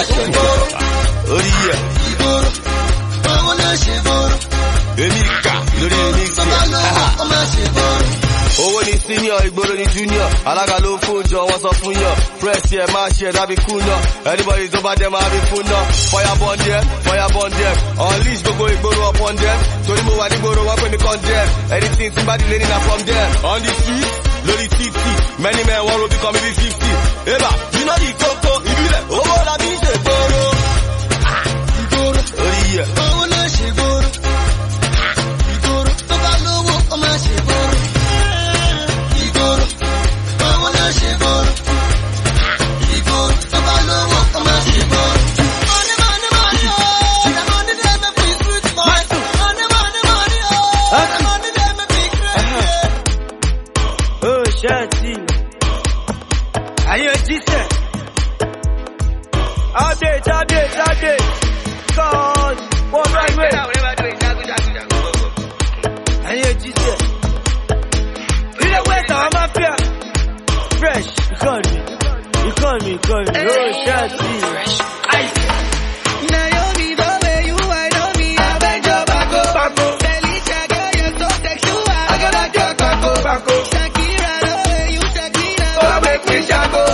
Emika lórí mixi. Owó ni senior, ìgboro ni junior. Alága ló fún jọ, wọ́n sọ fún yàn. Press yẹ máa ṣe ẹ̀dá bí kú náà. Anybody tó bá jẹ́ máa bí fún náà. Fire burn them, fire burn them. Unleash gbogbo ìgboro upon them. Torí mo wà nígboro wọ́n pè mí condemn. Anything tí bá di lé nínú from them. On the street, lórí títì. Many men wọ́n ro bí kan mi bí fifty. Eba, you know the koko, ìbílẹ̀, owó la bí ṣe gboro. Ìgboro, orí yẹ. Owó náà ṣe gboro. Ìgboro, tó bá lówó, ó máa ṣe gboro. Update, update, update. God, one right way. And you just said, in the west, I'm up here. Fresh, you call me. You call me, you call me. Oh, shit, fresh. Ice. Naomi, the way you I know me, I beg your backo. Backo. Felicia, girl, you're so sexual. I got like your backo. Backo. Shakira, the way you Shakira. Oh, make me shako.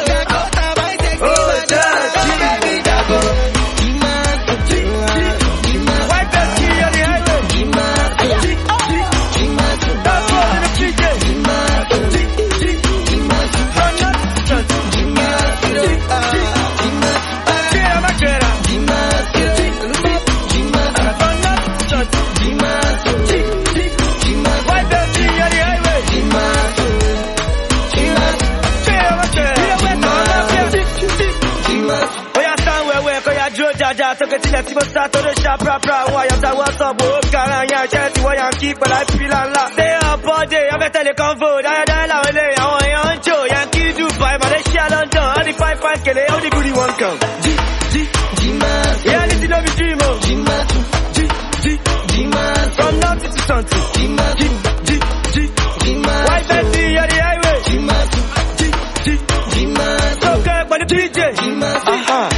Took it to the people start to the shop, rap, rap, why you what's up, oh, Karan, yeah, Chelsea, why you keep, but I feel a lot. Stay up all day, I'm a telecom-vote, I had a lot of day, I want you on Joe, Yankee do five, but they shall on done, all the five, five, kill it, all the goodie one come. G, G, G-Man, yeah, this is love you dream of. G-Man, G, G, G-Man, from nothing to something. G-Man, G, G, G, G-Man, why that D, you're the highway. G-Man, G, G, G-Man, so good, but the D J. G-Man, uh-huh.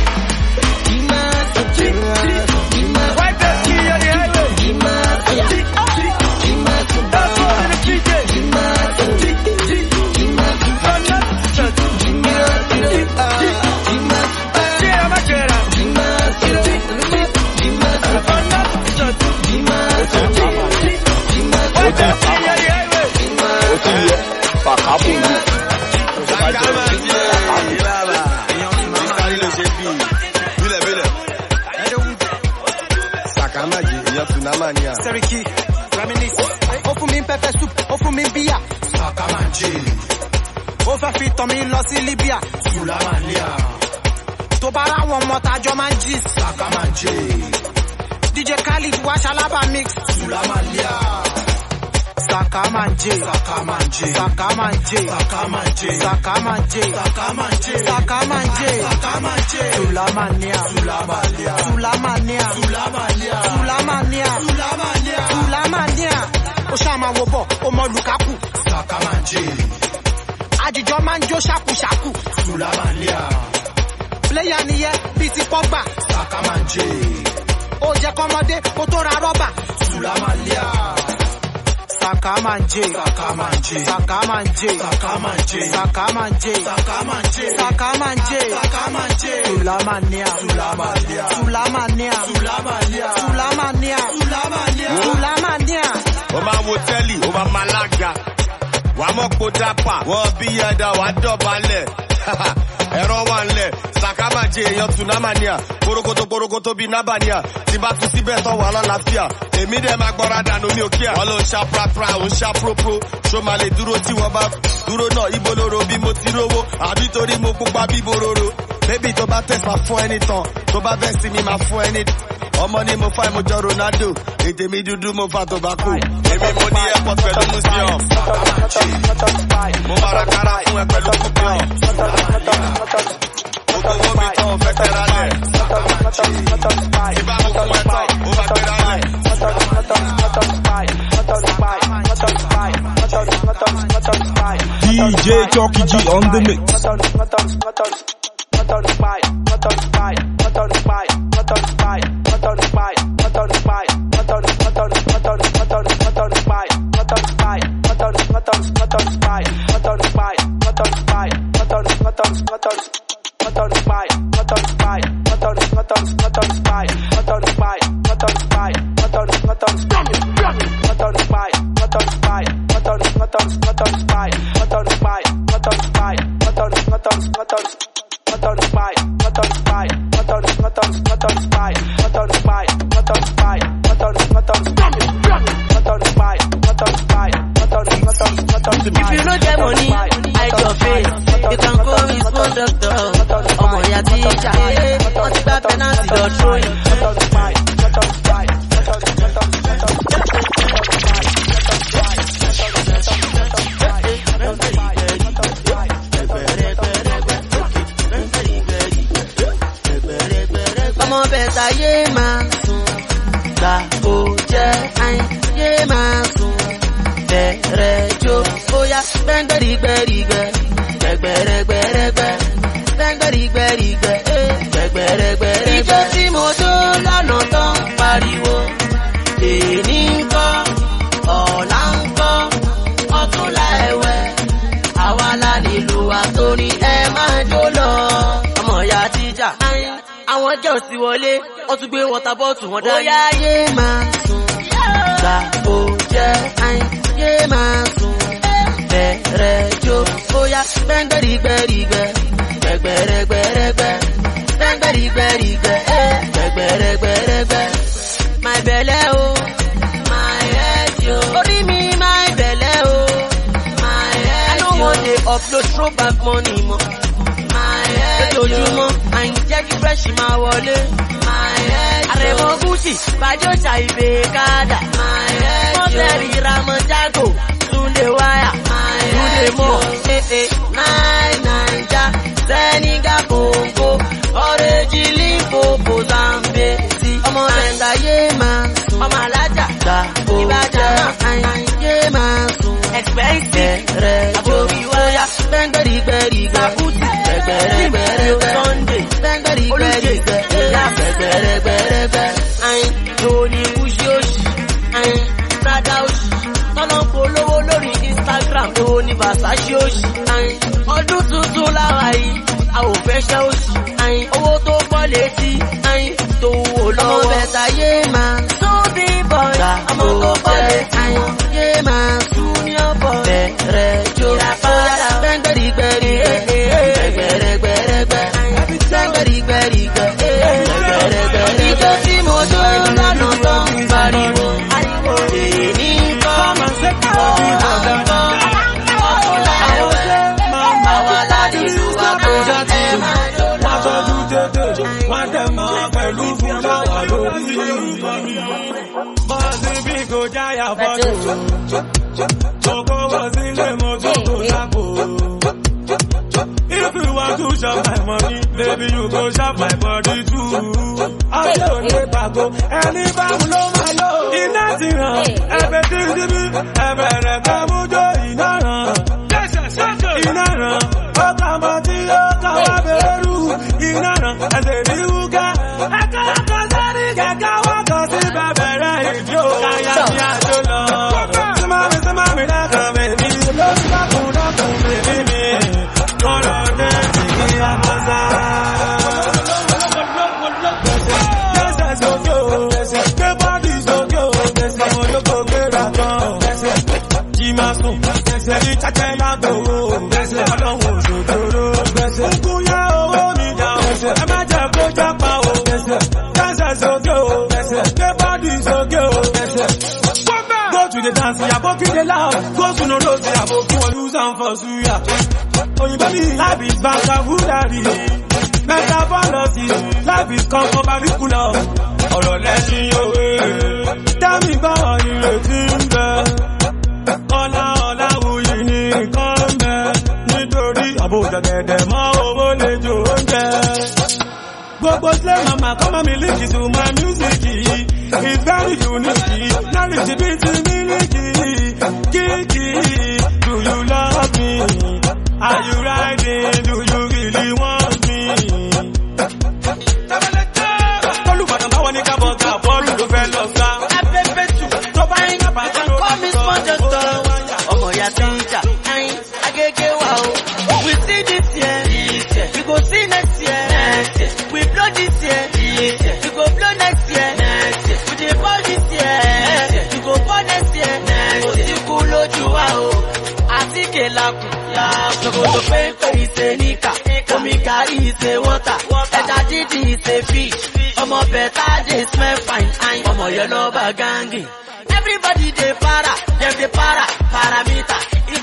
Seriki, reminisce. Open me pepper soup, open me beer. Sakamanji. Over fit on me lost in Libya. Sulamalia. Tobara one more tajo manji. Sakamanji. D J Khalid wash alaba mix. Sulamalia. Sakamanje, Sakamanje, Sakamanje, Sakamanje, Sakamanje, Sakamanje, Sakamanje, Sakamanje, Sulamania, Sulamania, Sulamania, Sulamania, Sulamania, Sulamania, Sulamania, Osama Wobo, Omo Lukaku, Sakamanje, Ajijo Manjo Shaku Shaku, Sulamania, Player niye, Bisi Pogba, Sakamanje, Oje Komode, Otora Roba, Sulamania. Sakamanje, Sakamanje, Sakamanje, Sakamanje, Sakamanje, Sakamanje, Sakamanje, Sakamanje, Sulamania, Sulamania, Sulamania, Sulamania, Sulamania, Sulamania, Sulamania. Oma Woteli, Oma Malaga, Wamo Kodapa, Wabiyada, Wadobale. Ẹ̀rọ wà ńlẹ̀, Sakamanje èèyàn Tunamania, Korokoto Korokoto bí Nabania, tí bá fi síbẹ̀ tán wà lálàáfíà, èmi dẹ̀ máa gbọ́ra dànù mi ò kíá. Wọ́n ló ń ṣá prapra, ó ń ṣá propro, ṣó máa lè dúró tí wọ́n bá dúró náà, ibo lóró bí mo ti rówó, àbí torí mo pupa bí bororo. Bébí tó bá tẹ̀sà fún ẹni tán, tó bá bẹ́ sí mi máa fún ẹni. Ọmọ ni mo fa ìmọ̀jọ Ronaldo, èdè mi dúdú mo fa tobacco. Èmi mo ní airport pẹ̀lú museum. Mo máa kára fún ẹ pẹ̀lú coupon. Gbogbo owó mi tán fẹ́ tẹ́ra lẹ̀. Ìbá mo fún ẹ tán, ó bá gbéra lẹ̀. D J Chucky G on the mix. Not on If you no get money, hide your face. You can go with small doctor. Ọmọ ìyá teacher, wọ́n ti gba penalty lọ throwing. Ọmọ bẹ̀ta yé máa sùn, gbà kó jẹ́ àìn yé máa sùn. Bẹ̀rẹ̀ jó, bóyá gbẹ́ngbẹ́rìgbẹ́rìgbẹ́, gbẹ̀gbẹ̀rẹ̀gbẹ̀rẹ̀gbẹ́, gbẹ́ngbẹ́rìgbẹ́rìgbẹ́, gbẹ̀gbẹ̀rẹ̀gbẹ̀rẹ̀gbẹ́. Ijó tí mo jó lọ́nà tán pariwo, èní ń kọ́, ọ̀la ń kọ́, ọ̀túnla ẹ̀wẹ̀, àwa la nílò àtòrí ẹ máa jó lọ. Ọmọ ìyá tíjà, àwọn jẹ́ òsì wọlé, wọ́n tún gbé wọ́ta bọ́ọ̀tù wọn dání. Ó yá yé máa sùn, gbà ó jẹ́ àìn yé máa sùn. Bẹ̀rẹ̀ jó, bóyá gbẹ́ngbẹ́rìgbẹ́rìgbẹ́, gbẹ̀gbẹ̀rẹ̀gbẹ̀rẹ̀gbẹ́, gbẹ́ngbẹ́rìgbẹ́rìgbẹ́, gbẹ̀gbẹ̀rẹ̀gbẹ̀rẹ̀gbẹ́. My belle o, my head yo, orí mi my belle o, my head yo. I no wan dey upload throwback money mọ́. My head yo, lójoojúmọ́, àyìn jẹ́ kí fresh máa wọlé. My head yo, àrẹ̀mọ Gucci, Bàjọ́ ṣàìbè kádà. My head yo, mọ́tẹ́rì Ramojago, Túndé wáyà. Túndé mọ̀, eh eh, nine naija, Senegal Congo, Orange Limpopo Zambezi. Ọmọ Bẹ̀ngà yé máa sùn, ọmọ alájà, gbà Ìbàdàn àyìn yé máa sùn. Expensive, bẹ̀rẹ̀ jó, bóyá gbẹ́ngbẹ́rìgbẹ́rìgbẹ́, gbẹ̀gbẹ̀rẹ̀gbẹ̀rẹ̀gbẹ́, Sunday, gbẹ́ngbẹ́rìgbẹ́rìgbẹ́, gbẹ̀gbẹ̀rẹ̀gbẹ̀rẹ̀gbẹ́. Àyìn lóní kúṣí òṣì, àyìn Prada òṣì, tọ́lọ́ ń polówó lórí Instagram tó ní Versace òṣì. Àyìn ọdún tuntun láwa yìí, a ò fẹ́ ṣẹ́ òṣì. Àyìn owó tó pọ̀ létí, àyìn tó wò lọ́wọ́. Ọmọ bẹ̀ta yé máa sún bí bọ́ọ̀, ọmọ tó pọ̀ létí, àyìn yé máa sún ní ọ̀bọ̀. Bẹ̀rẹ̀ jó, bóyá gbẹ́ngbẹ́rìgbẹ́rìgbẹ́, gbẹ̀gbẹ̀rẹ̀gbẹ̀rẹ̀gbẹ́, gbẹ́ngbẹ́rìgbẹ́rìgbẹ́, gbẹ̀gbẹ̀rẹ̀gbẹ̀rẹ̀gbẹ́. Ijó tí mo jó lọ́nà tán pariwo, èní ń kọ́, ọ̀la ń kọ́, ọ̀túnla ẹ̀wẹ̀, àwa la nílò àtòrí ẹ máa jó lọ. Wọ́n tọ́jú tètè, wọ́n tẹ̀ mọ́ pẹ̀lú fúláwà lórí. Bọ́ọ̀sì bí kò jáyà fọ́tò, òkò wọ́n sílé mo tó kò lápò. If you want to shop my money, baby you go shop my body too. Ọjọ́ òde pàgọ́, ẹni bá mú ló máa lò. Iná ti ràn, ẹbẹ̀ tí ti bí, ẹbẹ̀ rẹ̀ ká mú jó iná ràn. Iná ràn, ó kà mọ́ tí ó kà wá bẹ̀rù. Iná ràn, ẹsẹ̀ ní wúkà. Ẹ̀ka ọkọ̀ sẹ́ni kẹ̀kẹ́ wọ́n kàn sí bẹ̀bẹ̀rẹ̀ ìdí òkà yá ní àjò lọ. Símámi símámi lẹ́kàn bèbí, lórí dákun dákun bèbí mi. Kọ́lọ̀ dé sí kí a mọ́ sá. Lẹ́sẹ̀ sókè o, gbé bọ́dì sókè o, ọmọ olóko gbéra tán. Jí máa sùn, ẹni cháchẹ́ lágbòó, ọlọ́run òṣòjòrò. Ogun yá owó mi dà o, ẹ má jẹ́ kó jápa o. Lẹ́sẹ̀ sókè o, gbé bọ́dì sókè o. Go to the dance, yàbókí dey loud. Go to no road, yàbókí wọn use am for suya. Òyìnbó ní life is vocabulary. Metaphology, life is curriculum. Ọ̀rọ̀ lẹ́sìn òwe, dámì báwọn ìrètí ń bẹ. Ọlá ọlá wuyì ní nǹkan ń bẹ. Nítorí àbòjọ̀gẹ̀dẹ̀ mọ́ owó lè jò oúnjẹ. Gbogbo slay mama come and me listen to my music. It's very unique. Knowledge be to miliki. Kiki, do you love me? Are you riding? Do you really want me? Olùbàdàn báwọn ní kábọ̀ ká bọ́ọ̀lù ló fẹ́ lọ sá. Afẹ́fẹ́ tù tó bá yín kábà tó ló bá sọ. Ọmọ ìyá tíjà, ayin, agége wa o. We see this year, we go see next year. We blow this year, we go blow next year. We dey ball this year, we go ball next year. Kò sí kú lójú wa o, àtíkè lakùn. Ṣòkòtò péńpé ìṣe níkà, omi gàrí ìṣe wọ́tà, ẹja dídì ìṣe fish. Ọmọ bẹ̀tà dey smell fine, ọmọ yẹn lọ bá gángì. Everybody dey para, dem dey para, parameter. If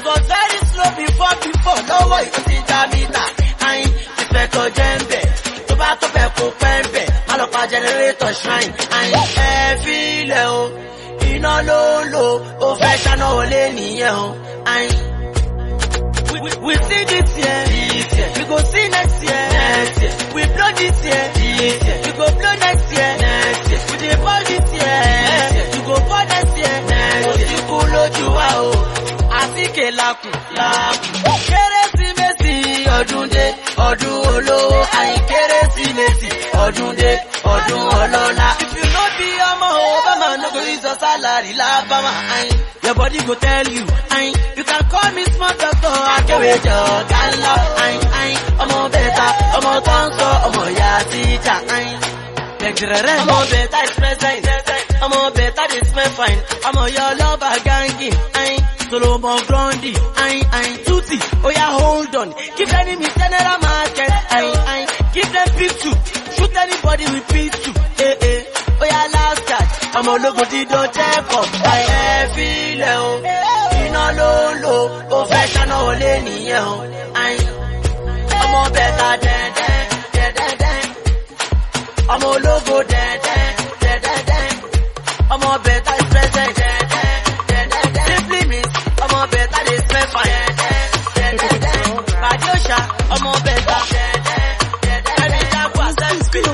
was very slow before, before. No way, you see Jamita. I if I go jembe. To back up a pembe. Malopa generator shrine. I feel it. You know, low, low. Oh, fashion, oh, lenny, I we, we, we see this year. This year. We go see next year. Next year. We blow this year. This year. We go blow next year. Next year. We dey ball this year. Next year. We go ball next year. Next year. You go load you out. Asike laku laku. Kérésìmesì ọdún dé ọdún olówó. Ayin Kérésìmesì ọdún dé ọdún ọlọ́lá. If you no be ọmọ Obama, no go use your salary lábàmà. Ayin your body go tell you. Ayin you can call me smart doctor. Akéwéjọ gánlá. Ayin ayin ọmọ bẹ́ta ọmọ tó ń sọ ọmọ ya tíjà. Ayin lẹ́gìrẹ́rẹ́ ọmọ bẹ́ta is present. Ọmọ bẹ́ta dey smell fine. Ọmọ your lover gangi. Ayin. Solomon Grundy, ayin, ayin, Tutti, oh yeah, hold on. Give enemy general market, ayin, ayin. Give them big two, shoot anybody with P two, eh, eh. Oh yeah, last catch, I'm all over the door, check up, ayin, feel it, oh. Ina low, low, professional, lenny, oh. Ayin, I'm all better, den, den, den, den, den. I'm all logo, den, den, den, den, den. I'm all better, is present, den, den, den, den, den. Simply means I'm all better, they smell fine. Badiosha, I'm all better. Every time I send speed,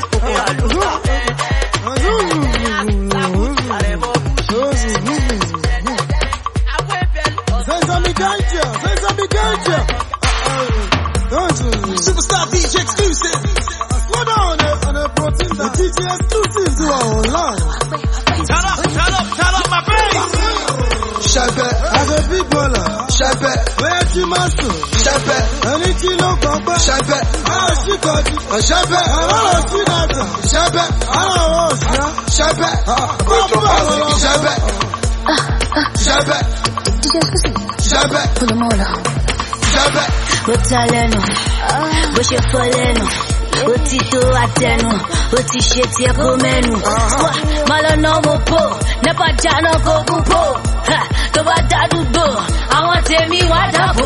Superstar D J exclusive. Slow down on a protein. The D J exclusive to our online. Turn up, turn up, turn up my bass. Ṣẹ̀bẹ̀, as a big baller. Ṣẹ̀bẹ̀, where you must do. Ṣẹ̀bẹ̀, ẹni tí ló gbọ́gbọ́. Ṣẹ̀bẹ̀, àwọn sí kọjú. Ṣẹ̀bẹ̀, àwọn sí dàtà. Ṣẹ̀bẹ̀, àwọn òṣìṣẹ́. Ṣẹ̀bẹ̀, bọ́ọ̀bù àwọn ọmọ. Ṣẹ̀bẹ̀, ṣẹ̀bẹ̀, ṣẹ̀bẹ̀, ṣẹ̀bẹ̀. Ó ta lẹ́nu, bó ṣe fọ́ lẹ́nu. Ó ti tó àtẹnu, ó ti ṣe tí ẹ kó mẹ́nu. Má lọ ná mo bò, nípa jáná kó kú bò. Tó bá dádúgbò, àwọn tèmi wá dàbò.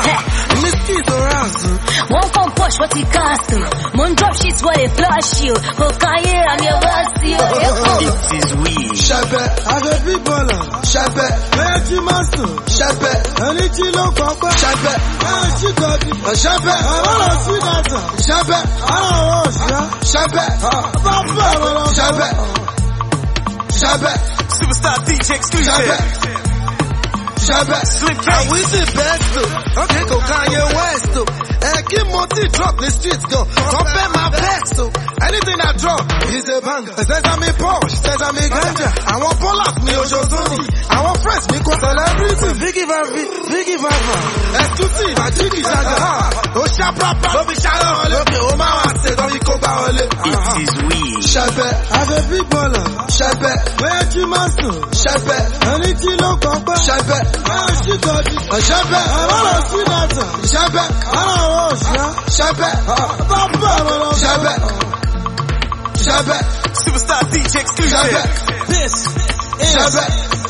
Wọ́n kàn push wọ́n ti cancel. Mo ń drop shit wọ́n lè flush you. Kò káyé àmì ọwọ́ sí o. It is we. Ṣẹ̀bẹ̀, as a big baller. Ṣẹ̀bẹ̀, where you must do. Ṣẹ̀bẹ̀, ẹni tí ló gbọ́gbọ́. Ṣẹ̀bẹ̀, àwọn sí kọjú. Ṣẹ̀bẹ̀, àwọn sí dàtà. Ṣẹ̀bẹ̀, àwọn òṣìṣẹ́. Ṣẹ̀bẹ̀, bọ́ọ̀bù àwọn ọmọ. Ṣẹ̀bẹ̀, ṣẹ̀bẹ̀. Superstar D J exclusive. Ṣẹ̀bẹ̀, ṣẹ̀bẹ̀. Slim K. And we the best though. Okay, go Kanye West though. Eh, keep multi drop the streets go. Compare my best though. Anything I drop is a banger. Sesame Porsche, Sesame Ganja. I want Polak, me Ojozoni. I want friends, me ko celebrity. Biggie Vavi, Biggie Vava. Exclusive, I Jiggy Jaga. Oh, Shaprapa, don't be shallow. Okay, oh, my man said, don't be Koba Ole. It is we. Ṣẹ̀bẹ̀, as a big baller. Ṣẹ̀bẹ̀, where you must do. Ṣẹ̀bẹ̀, ẹni tí ló gbọ́gbọ́. Ṣẹ̀bẹ̀, àwọn sí kọjú. Ṣẹ̀bẹ̀, àwọn sí dàtà. Ṣẹ̀bẹ̀, àwọn òṣìṣẹ́. Ṣẹ̀bẹ̀, bọ́ọ̀bù àwọn ọmọ. Ṣẹ̀bẹ̀, ṣẹ̀bẹ̀. Superstar D J exclusive. Ṣẹ̀bẹ̀, this is Ṣẹ̀bẹ̀.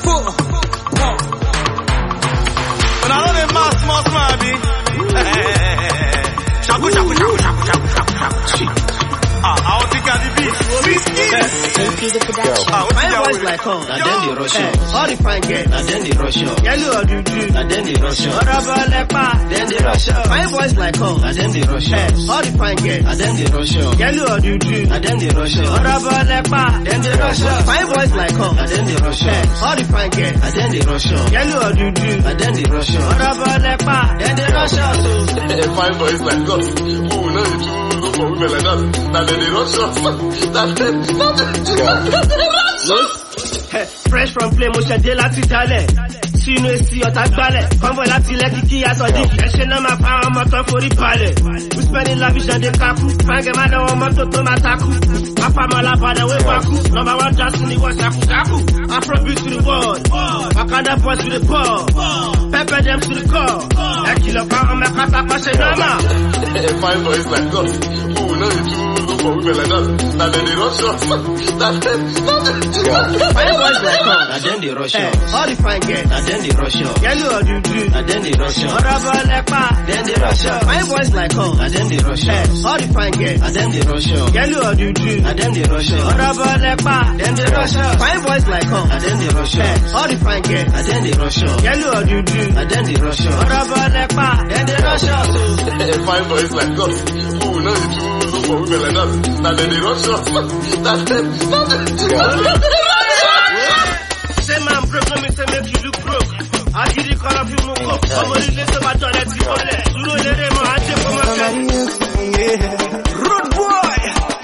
When I know them mass, mass, man, be. Shaku, shaku, shaku, shaku, shaku, shaku, shaku. Ah, I want to get the beat. Ah, my voice like home. And then the Russian. All the fine girls. And then the Russian. Yellow or dudu. And then the Russian. Rubber lepa. Then the Russian. My voice like home. And then the Russian. All the fine girls. And then the Russian. Yellow or dudu. And then the Russian. Rubber lepa. Then the Russian. My voice like home. And then the Russian. All the fine girls. And then the Russian. Yellow or dudu. And then the Russian. Rubber lepa. Then the Russian. Fine boys like us. Who will know you do for women like that? Now then the Russians. Fresh from play, mo ṣẹ̀dé láti jalẹ̀. Sínú èsì ọ̀tá gbálẹ̀. Convoy láti lẹ́kì kí aṣọ díkì. Ẹṣẹ́ náà máa pa àwọn ọmọ tó forí balẹ̀. We spending lavish and they kaku. Fáńgẹ̀ máa dánwọ́ mọ́tò tó máa takú. Pápá máa lápadà wé wákú. Number one Johnson ni wọ́n ṣàkú ṣàkú. Afrobeat to the world. Wakanda boys to the ball. Pepper them to the core. Ẹ kìlọ̀ pa ọmọ ẹ̀ka tapá ṣe nọ́mà. Fine boys like us. Who will know you do for women like that. Now then they rush us. Now then, fine boys like come, and then they rush us. All the fine girls, and then they rush us. Yellow or do and then they rush us. Other lepa, then they rush us. Fine boys like come, and then they rush us. All the fine girls, and then they rush us. Yellow or do and then they rush us. Other lepa, then they rush us. Fine boys like come, and then they rush us. All the fine girls, and then they rush us. Yellow or do and then they rush us. Other lepa, then they rush us. fine boys like us. Who will not do for women like that? Now then they rush us. Now then, now then. Say man broke, let me say make you look broke. I did the call of you move up. I'm only listening to my toilet. Zulu lere mo anje for my friend. Rude boy.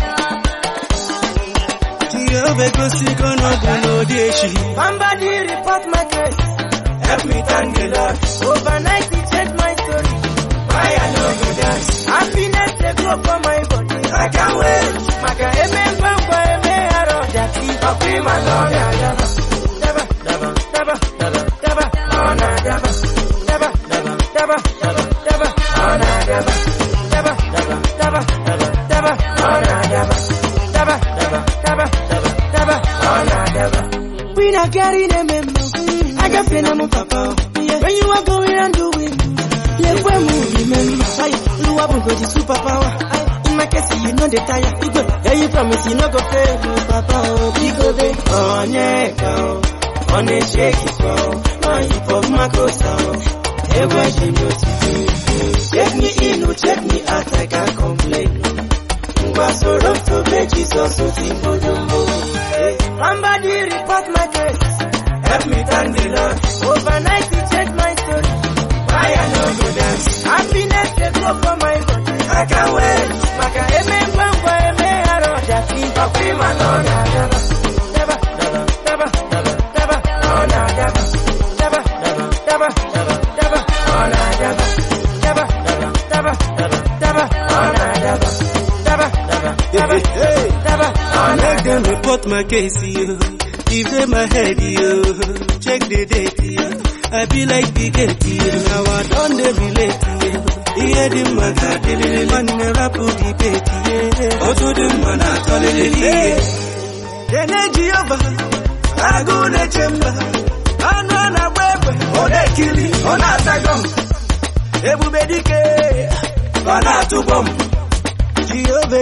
Somebody report my case. Help me thank the Lord. Overnight he changed my story. Why I know you dance? Happiness they grow for my body. I can't wait. Maka eme mbamba eme aro jati. Papi malona daba. Daba, daba, daba, daba, daba. Ona daba. Daba, daba, daba, daba, daba. Ona daba. Daba, daba, daba, daba, daba. Ona daba. Daba, daba, daba, daba, daba. Ona daba. We not carrying them in. I just feel I'm a papa. Yeah. When you are going and doing, let we move, remember. I, you are going to superpower. In my case, you know the tire. You go, yeah, you promise you not go fail, papa. You go there. On a go, on a shake it, go. On hip hop, my go sound. Ever you know to do. Check me in, or check me out, I can't complain. So rough to bed, Jesus, so think for the somebody report my case. Help me thank the Lord. Overnight he changed my story. Why I know you dance? Happiness they grow for my body. I can't wait. Maka eme mbamba eme aro jati. Papi malona daba. Daba, daba, daba, daba, daba. Ona daba. Daba, daba, daba, daba, daba. Ona daba. Daba, daba, daba, daba, daba. Ona daba. Daba, daba, daba, daba. Make them report my case, you. Give them a head, you. Check the date, you. I be like the gate, you. Now I don't be late, you. Hear them, man, I tell you, man, never put the bait, yeah. Oh, to them, man, I tell you, yeah. The energy over, I go to the chamber. I know na wewe, oh, they kill it, oh, na tagum. Everybody care, oh, na to bomb. Somebody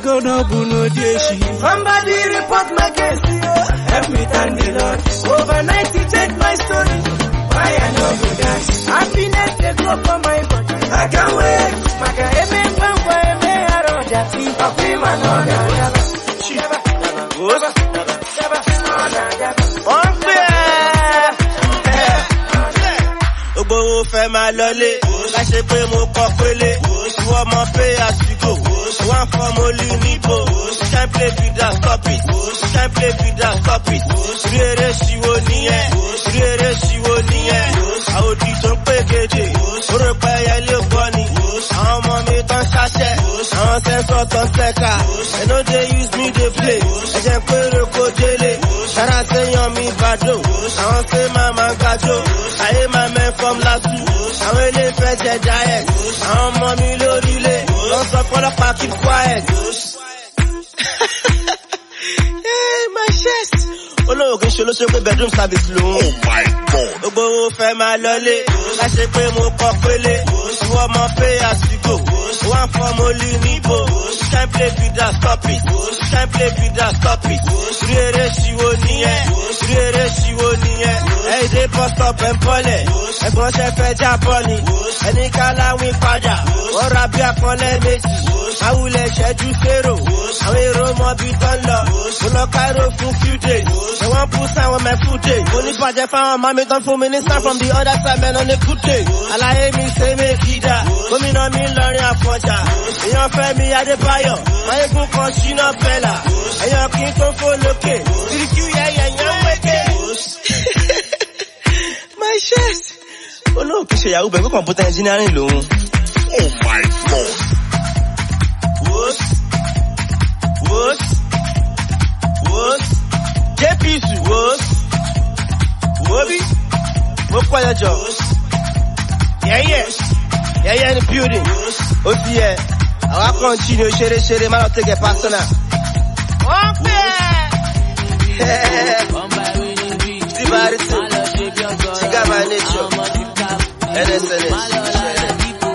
report my case, yeah. Help me thank the Lord. Overnight he changed my story. Why I know you dance? Happiness they grow for my body. I can't wait. Maka eme mbamba eme aro jati. Papi malona daba. Daba, daba, daba, daba, ona daba. Onpe. Ogbowo fẹ́ máa lọlé. Láṣẹ pé mo kọ pélé. Ìwọ mọ pé àsìkò. One for Molu Nibo. Can't play with that, stop it. Can't play with that, stop it. Rere shiwo niye. Rere shiwo niye. Àwọn òdì tó ń pè kéde. Orúkọ ẹyẹlé ògbọ́ni. Àwọn ọmọ mi tán ṣáṣẹ́. Àwọn sẹ́ńsọ̀ tán ṣẹ́ka. Ẹ no dey use me dey play. Ẹ jẹ́ pé roko délé. Ṣára sẹ́yàn mi bàdó. Àwọn ṣe máa máa gàjó. Ayé máa mẹ́ from last two. Àwọn ilé ìfẹ́ jẹ diet. Àwọn ọmọ mi lórílé. Wọ́n sọ pọ́lọ́pàá keep quiet. Hey, my chest. Olówó kìí ṣe olóṣèlú pé bedroom service lòun. Oh my God. Gbogbo owó fẹ́ máa lọlé. Láṣẹ pé mo kọ pélé. Ìwọ mọ pé àsìkò. One for Molu Nibo. Can't play with that, stop it. Can't play with that, stop it. Rere ṣiwo nìyẹn. Rere ṣiwo nìyẹn. Ẹ dé bus stop ẹ̀ ń bọ́lẹ̀. Ẹ̀gbọ́n ṣe fẹ́ já bọ́ọ̀lì. Ẹni ká láwìn padà. Wọ́n ra bí akọ́lẹ̀ méjì. Àwùlẹ̀ ṣẹ́jú fèrò. Àwọn èrò mọ bí tán lọ. Mo lọ Cairo fún few days. Ẹ wọ́n bú sáwọn mẹ́fù dé. Mo ní bàjẹ́ fáwọn mami tán fún mi ní stand from the other side men on a good day. Àlàyé mi ṣe méjì dá. Gómìnà mi ń lọrin àfọ̀njà. Èèyàn fẹ́ mi Adébáyọ̀. Máyégún kan ṣínà bẹ́là. Èèyàn kí n tó fò lókè. Kìrìkì yẹ̀yẹ̀ yẹn wékè. My chest. Olóòkè ṣe ìyàwó bẹ̀rẹ̀ kọ̀mpútà engineering lòun. Oh my God. What? What? What? J P C, what? Wobi? What quality? Yeah, yeah. Yeah, yeah, in the building. O T yeah. I will continue share share man take it personal. She got my nature. N S N S.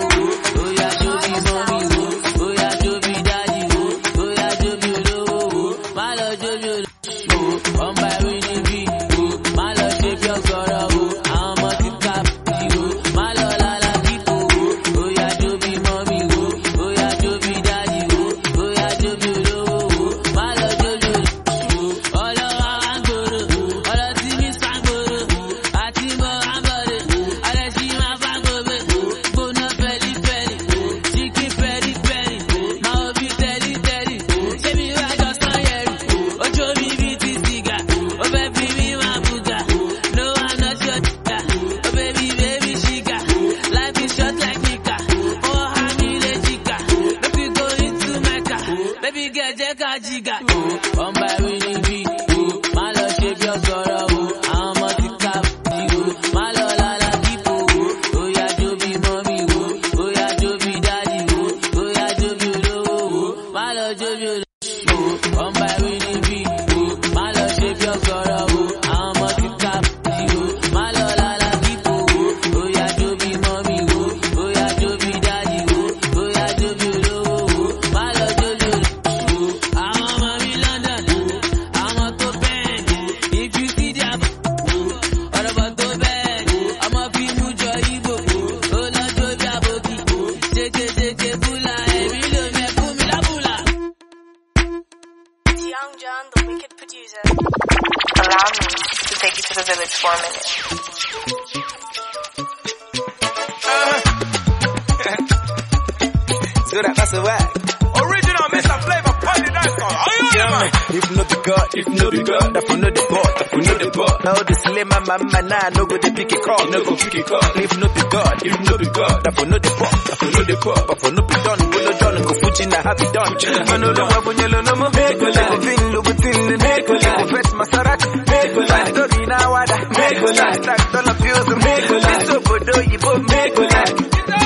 Mama, nah, no go to pick a call, no go pick a call. If no be God, if no be God, that for no the pop, that for no the pop, but for no be done, we no done, go fuji na happy done. I know the one when you know no more, make a little thing, little thing, make a little fetch Maserati, make a little story now, wada, make a little stack, don't abuse, make a little so good, you both make a little.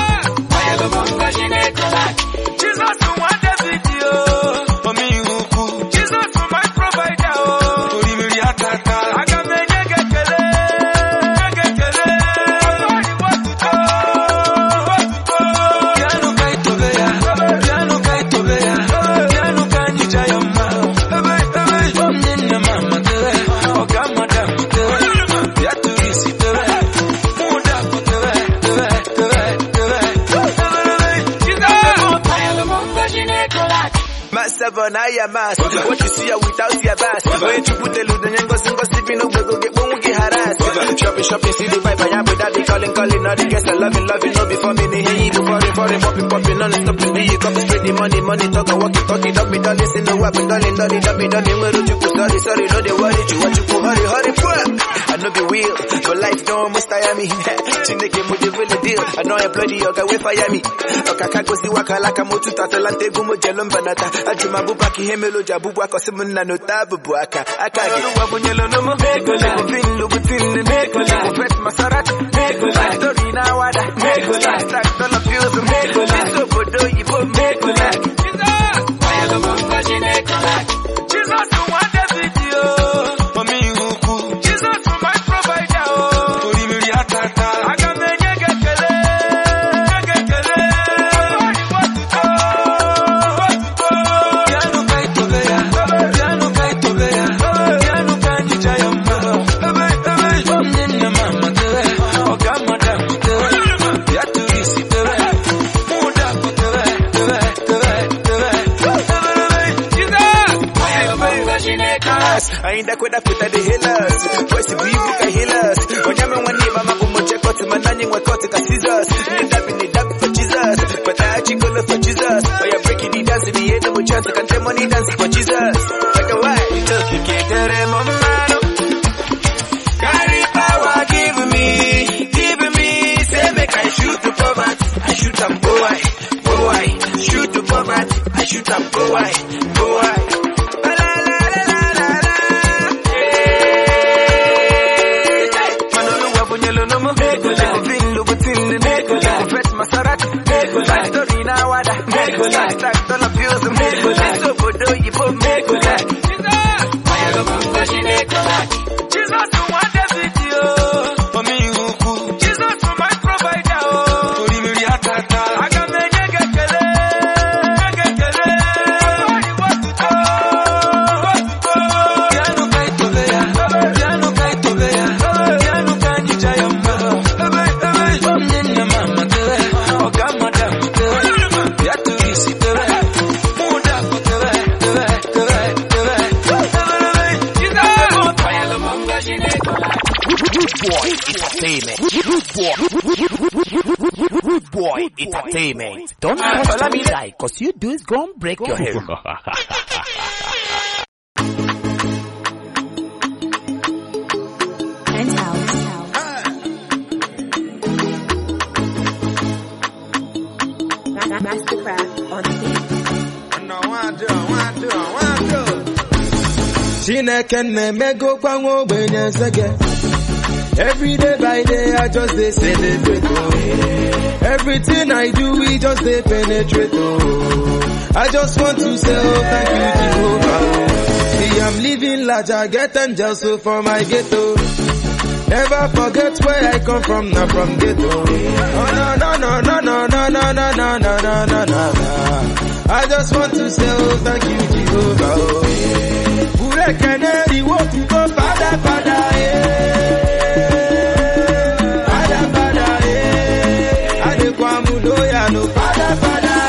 I love Manga, she make a little. Jesus, who want the video, for me, who, Jesus, who my provider, oh, you really have to. Seven, I am mass. What you see without your bass. When you put the loot and go sing, go sleeping, no go get one, get harassed. Shopping, shopping, see the vibe, I am with that, be calling, calling, all the guests, I love it, love it, no before me, hey, you foreign, foreign, popping, popping, non stop, me, you come straight the money, money, talk, I walk it, talk it, up me, darling, listen, no weapon, darling, darling, darling, darling, where do you go, sorry, sorry, no, they worry, you want you go, hurry, hurry, pull. I know be real, but life don't must tire me. Chineke mo the real deal. I know I bloody yoga we fire me. Okaka go si waka like mo tu tatalante gumo jelom banata. Ajuma bubaki hemelo jabu wako simuna no tabu buaka. Akage no wabunyelo no mo meko la bin lu butin meko la fet Maserati meko la story na wada meko la stack don't abuse meko la so bodo yibo meko la. I love Manga Jineko la. Jesus who want the video for me who Jesus who my provider oh for me riatata aga menye gekele gekele what to do yanu kai tobeya yanu kai tobeya yanu kai jayamba ebe ebe omnina mama tewe oga madam tewe ya tu isi tewe muda tewe tewe tewe tewe I ain't that quite up with the healers. Voice of people can heal us. When you're one name, I'm up on my check out to my nanny, we're caught to scissors. Need up in the dub for Jesus. But I actually go for Jesus. When you're breaking the dance in the end of a chance, I can tell money dance for Jesus. Like a white, you took you can't tell them on man. Carry power, give me, give me. Say, make I shoot the poverty. I shoot them, go wide, go wide. Shoot the poverty. I shoot them, go wide, go wide. Maserati, make a story now, wada, make go like. Don't abuse me. She's so good, though, you put me go like. Fire go bongo, she make go like. Jesus, you want the video. For me, you cool. Jesus, you my provider. For me, me atata. I got me nigga kele. Nigga kele. Nobody want to go. Want to go. Piano kai tobe ya. Piano kai tobe ya. Piano kai ni jayamba. Ebe, ebe. Omnenya mama tebe. Oga madam tebe. Yatu isi tebe. Muda tebe. Tebe, tebe, tebe. Rude boy entertainment. Don't touch me like, cause you do is gonna break your head. Mastercraft on the beat. Chineke na-emego gbanwe ogbenye nsege. Every day by day I just dey celebrate oh. Everything I do we just dey penetrate oh. I just want to say oh thank you Jehovah oh. See I'm living large, I get angels so for my ghetto. Never forget where I come from, not from ghetto. Oh no no no no no no no no no no no no no. I just want to say oh thank you Jehovah oh. Ure keneri wo to go father father yeah. No father, father,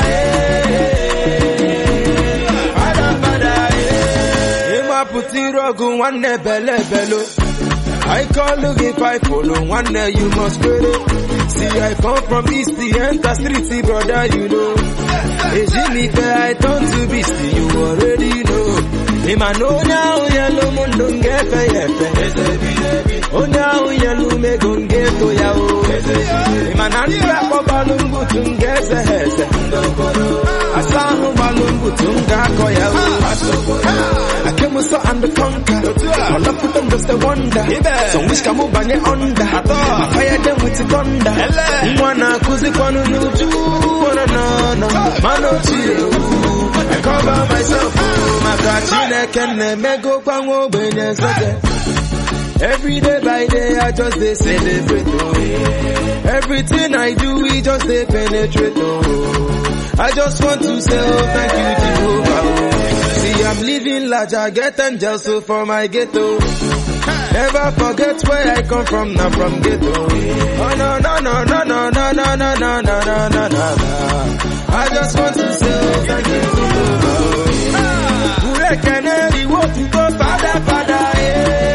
eh. Father, father, eh. Ima puti rogu one bele belo. I call looking five follow one day you must credit. See I come from east the enter street brother you know. Ejini fair I turn to beast you already know. Ima no now yellow mundo ngefe yefe. Oh now yellow me gonge to ya o. Ima nanda kwa balungu tungeze heze. Asahu balungu tunga koya o. I came so and the conquer. All of them just a wonder. So which can move banye under. I fire them with the thunder. Mwana kuzi kwanu nuju. Wana na na. Mano chiyo. I cover myself. Makachine kene mego kwango benye sege. Every day by day I just dey celebrate oh. Everything I do we just dey penetrate oh. I just want to say oh thank you Jehovah oh. See I'm living large, I get angels so for my ghetto. Never forget where I come from, not from ghetto. Oh no no no no no no no no no no no no no. I just want to say oh thank you Jehovah oh. Ure keneri wo to go father father yeah.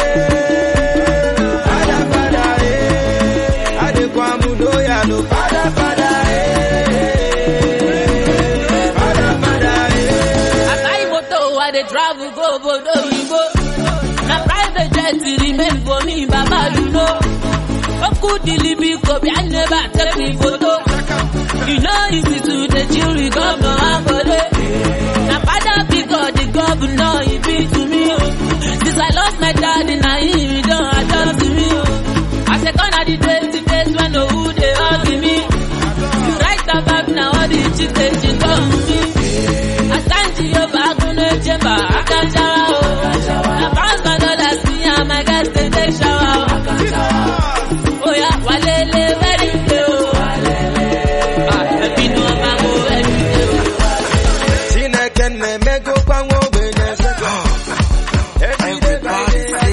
No father, father, eh. Father, father, eh. As I moto, I dey travel go bodo ibo. Na private jet remain for me, Baba you know. Oku dilibi kobi, I never take me photo. You know easy to the jury governor Ambode. Na father because the governor he be to me. Since I lost my daddy, now he don't attend to me. I say gonna the days, the days when no who they hug me. You write about now all the chicks they cheat on me. I stand to your back on the chamber, I can shower. I bounce my dollars, me and my guys they take shower. Oh yeah, walele very good. Ah, happy no mango very good. Sina kenne mego kwango benye sego. Everybody say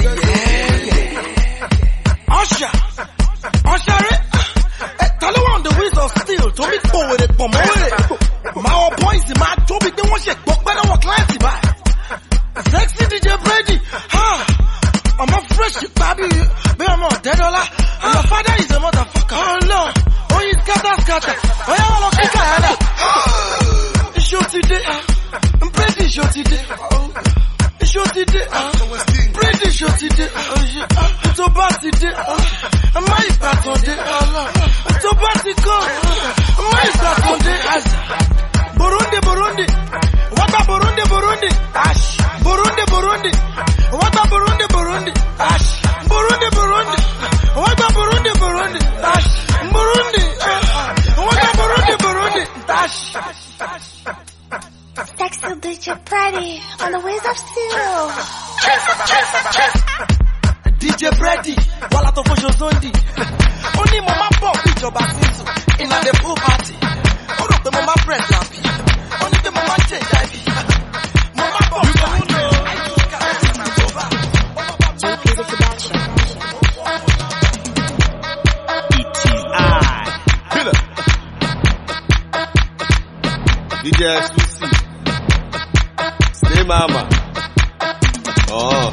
yeah. Usher, Usher it. Tell her on the wheels of steel. To be forward it, for more. My boys, my job, they want you. But better what clients buy. Sexy D J Brady. Ha. I'm a fresh baby. But I'm not dead all. And your father is a motherfucker. Oh no. Oh, he's scatter, scatter. Oh, yeah, I'm a kicker. It's your today. I'm pretty sure today. It's your today. Pretty sure today. It's a bad today. I'm my back on day. It's a bad to go. I'm my back on day. Burundi, Burundi. What about Burundi, Burundi? Ash. Burundi, Burundi. What about Burundi, Burundi? Ash. Burundi, Burundi. What about Burundi, Burundi? Ash. Burundi. What about D J Brady, wala to fojo zondi. Only mama pop ìjọba sísù. In a the pool party. Ó rò pé mo máa press lapi. Only pé mo máa change I V. Mama pop ìjọba. D J Exclusive. Stay mama. Oh.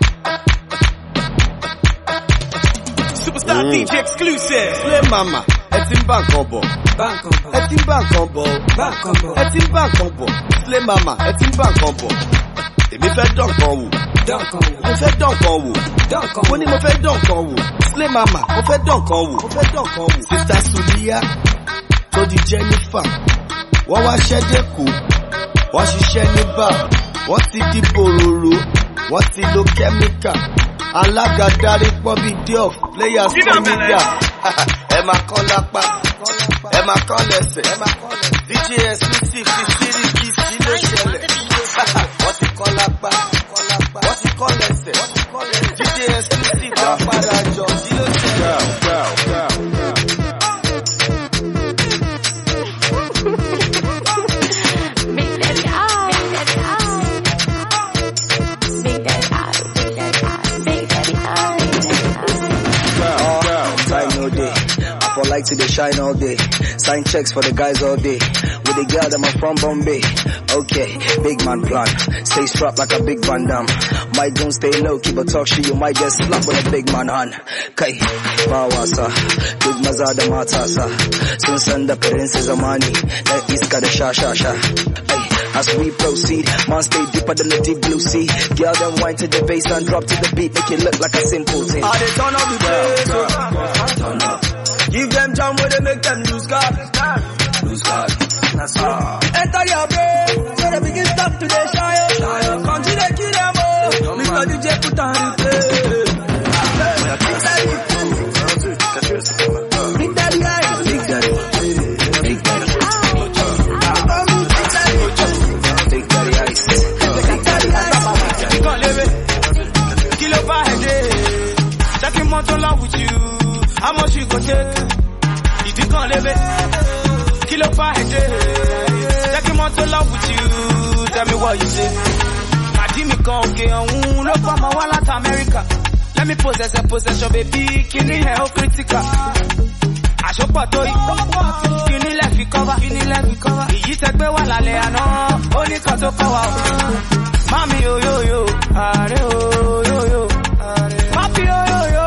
Superstar Mm. D J Exclusive. Stay mama. Etim bank on ball. Bank on ball. Etim bank on ball. Bank on ball. Etim bank on ball. Stay mama. Etim bank on ball. Èmi fẹ́ dán kan wò. Dán kan wò. Mo fẹ́ dán kan wò. Dán kan wò. Mo ní mo fẹ́ dán kan wò. Slay mama. Mo fẹ́ dán kan wò. Mo fẹ́ dán kan wò. Sister Sulia tó di Jennifer. Wọ́n wá ṣẹ́dẹ̀ kù. Wọ́n ṣiṣẹ́ ní bar. Wọ́n ti di bòròrò. Wọ́n ti lo kẹ́míkà. Alága darí pọ́ bí Diof. Players kọ́ nígbà. Ẹ máa kọ́ lápá. Ẹ máa kọ́ lẹ́sẹ̀. D J Exclusive fi sírí kí sí ló ṣẹlẹ̀. Wọ́n ti kọ́ lápá. Wọ́n ti kọ́ lẹ́sẹ̀. D J Exclusive wá padà jọ. Kí ló ṣẹlẹ̀? Like to they shine all day. Sign checks for the guys all day. With the girl that I'm from Bombay. Okay, big man plan. Stay strapped like a big Van Damme. Might don't stay low, keep a talk shit. You might get slapped with a big man hand. Kai, Bawasa, Big Mazada Matasa. Soon send the princess of money. That is got a sha sha sha. As we proceed, man stay deeper than the deep blue sea. Girl them wine to the bass and drop to the beat. Make it look like a simple thing. I they turn up the bass. Turn up. Give them jam where they make them lose God. Lose God. That's all. Enter your brain, so they begin stop to the shire. Country they kill them all. Mister D J put on replay. Big Daddy Ice. Big Daddy. Big Daddy. Big Daddy Ice. Big Daddy Ice. You can't live it. Kill up a headache. Check him out in love with you. How much you go take? If you can't live it, kill up a headache. Take him out to love with you. Tell me what you say. My Jimmy come okay on look for my wallet America. Let me possess a possession baby. Kini hell critical. I show patoy. Kini left me cover. Kini left me cover. Iyi tegbe wala le ano. Oni kan to power. Mami yo yo yo. Are yo yo yo. Papi yo yo yo.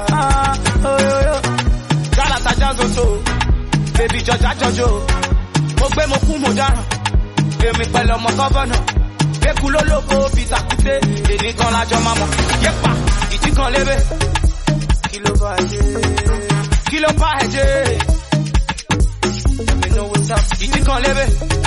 Baby Georgia Jojo, mo gbé mo kú mo dáràn, èmi pẹ̀lú ọmọ gọ́vọ́nà, eku ló lóko bí takùté, èmi kan lájọ máa mọ̀, yẹ́pà, ìdí kan lébè, kí ló bá ẹ̀jẹ̀, kí ló bá ẹ̀jẹ̀, you know what's up, ìdí kan lébè,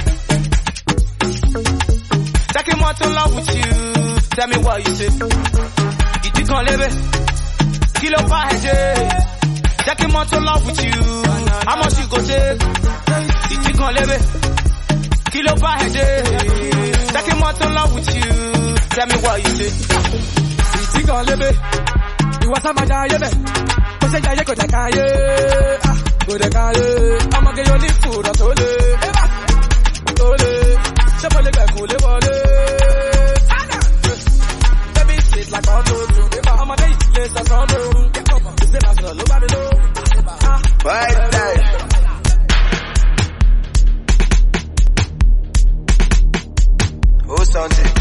take him out in love with you, tell me what you say, ìdí kan lébè, kí ló bá ẹ̀jẹ̀. Take him out to love with you. How much you go take? If you gon' live it, kill up a headache. Take him out to love with you. Tell me what you say. If you gon' live it, you want some of your baby. Go say yeah, you go take it. Go take it. I'ma get you the food or so le. So le. Shepherd le cool le wole. Baby sit like on the. I'ma get you less than on the. Right there. Who's something?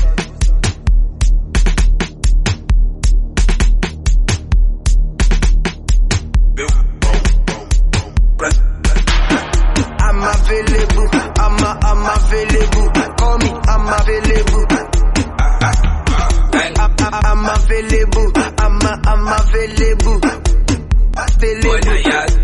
I'm available. I'm a, I'm available. Call me. I'm available. I'm available. I'm a, I'm available. Available.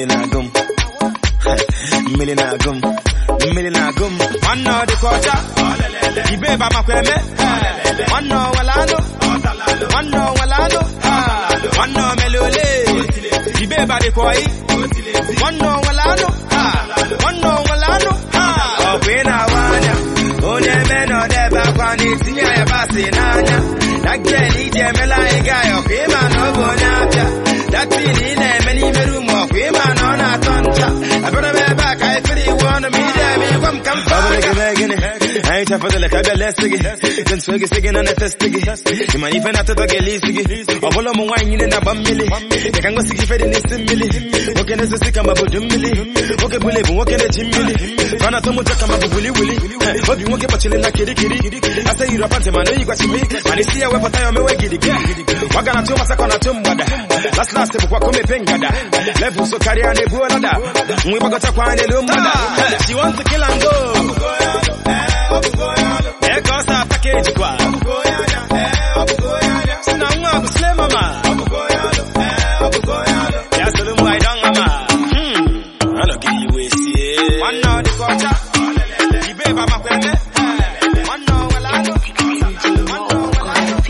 Millenagum. Millenagum. Millenagum. One no the quarter. Ibe ba makweme. One no walano. One no walano. One no melole. Ibe ba the koi. One no walano. One no walano. Oh, pena wanya. Onye meno deba kwani tinya ya basi nanya. Nakjeli jemela igayo kwema no bonyapya. That feeling many merumo kwema no na toncha. I better be back I feel one me there me come come. I ain't for the like I got less again. Then swag is again on the test again. You might even have to talk at least again. Of all of my wine in a bamili. They can go see if it is simile. Okay, this is sick I'm about Jimmy. Okay, believe in walking a Jimmy. Run out to much come up with Willy Willy. Hope you won't get much in like kitty kitty. I say you're a panty man, you got to me. And you see a weapon time away giddy. What gonna do my second tumba? Last last time, what come a pengada. Level so carry on the boulder. We got to find a lumada. She wants to kill and go. Eko sa package kwa Sina mwa kusle mama Ya sulumu I don't mama Hmm I don't give you a see One no the quarter Ibe ba makweme One no walano One no walano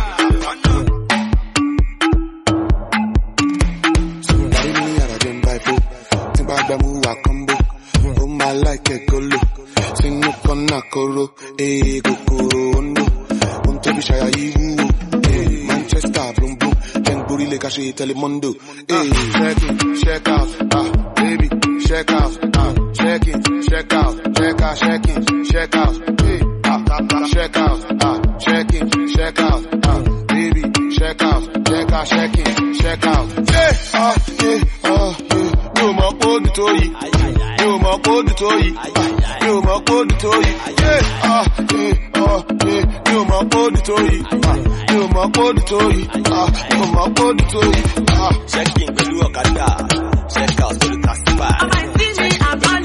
Somebody me out of them Bible Think about them who are combo Oh my like a golo Sing up on Nakoro, eh, Kokoro, no. Unto Bishaya, you, eh, Manchester, Bloom Bloom, Ken Buri Lekashi, Telemundo, eh, check in, check out, ah, baby, check out, ah, check in, check out, check out, check in, check out, eh, ah, check out, ah, check in, check out, ah, baby, check out, check out, check in, check out, eh, ah, eh, ah, eh, no more old toy, no more old toy. You my old toy, yeah, ah, yeah, ah, yeah. You my old toy, ah, you my old toy, ah, you my old toy, ah. Checking pẹ̀lú ọ̀kadà, check out pẹ̀lú taxiba. My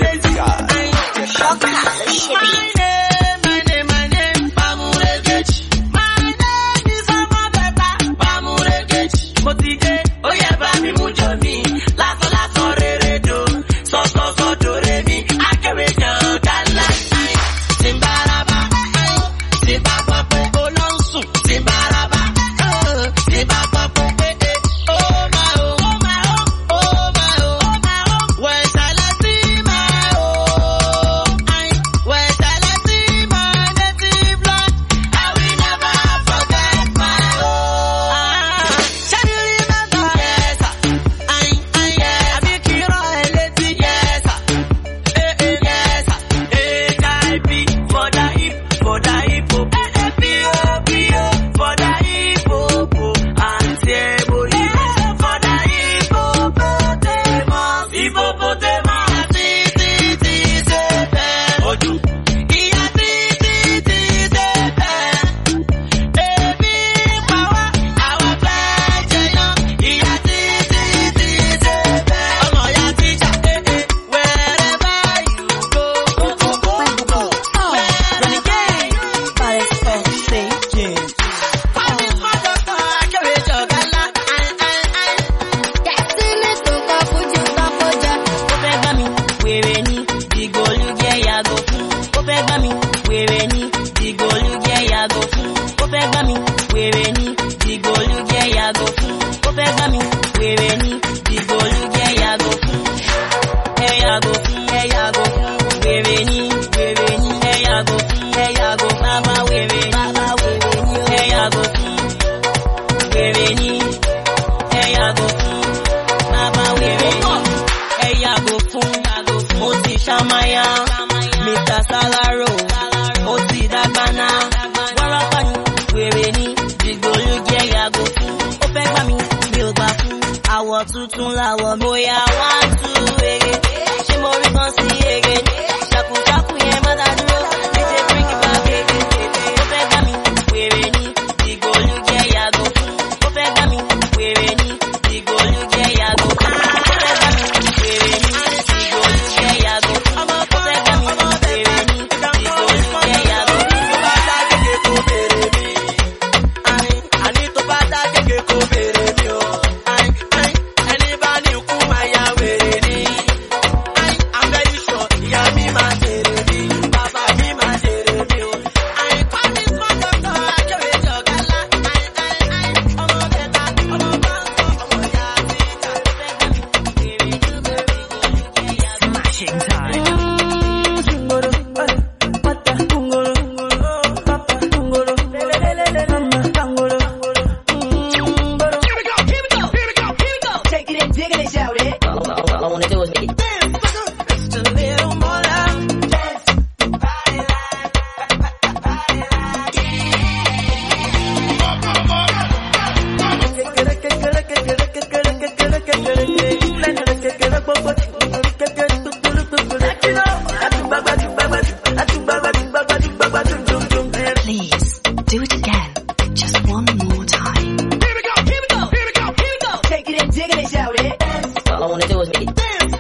name, my name, my name, Pamuregechi. My name is Amabeba, Pamuregechi. Motide, oye bami mujomi, lato lato reredo, so so so do re mi, akereja. Tuntun láwọ̀ bóyá one two ege ṣé mo rí kan sí ege ṣàkùṣàkù yẹn má dá dúró díje bring it back ege ó fẹ́ gbá mi wèrè ní ìgòlù jẹ́ yàgò fún ó fẹ́ gbá mi wèrè ní ìgòlù jẹ́ yàgò fún ó fẹ́ gbá mi wèrè ní ìgòlù jẹ́ yàgò fún ó fẹ́ gbá mi wèrè ní ìgòlù jẹ́ yàgò fún. Àní tó bá dá kéke kó bèrè mi o. Anybody who I am with Please, do it again. Just one more time. Here we go, here we go, here we go, here we go. Take it and dig it and shout it. All I wanna do is make it dance.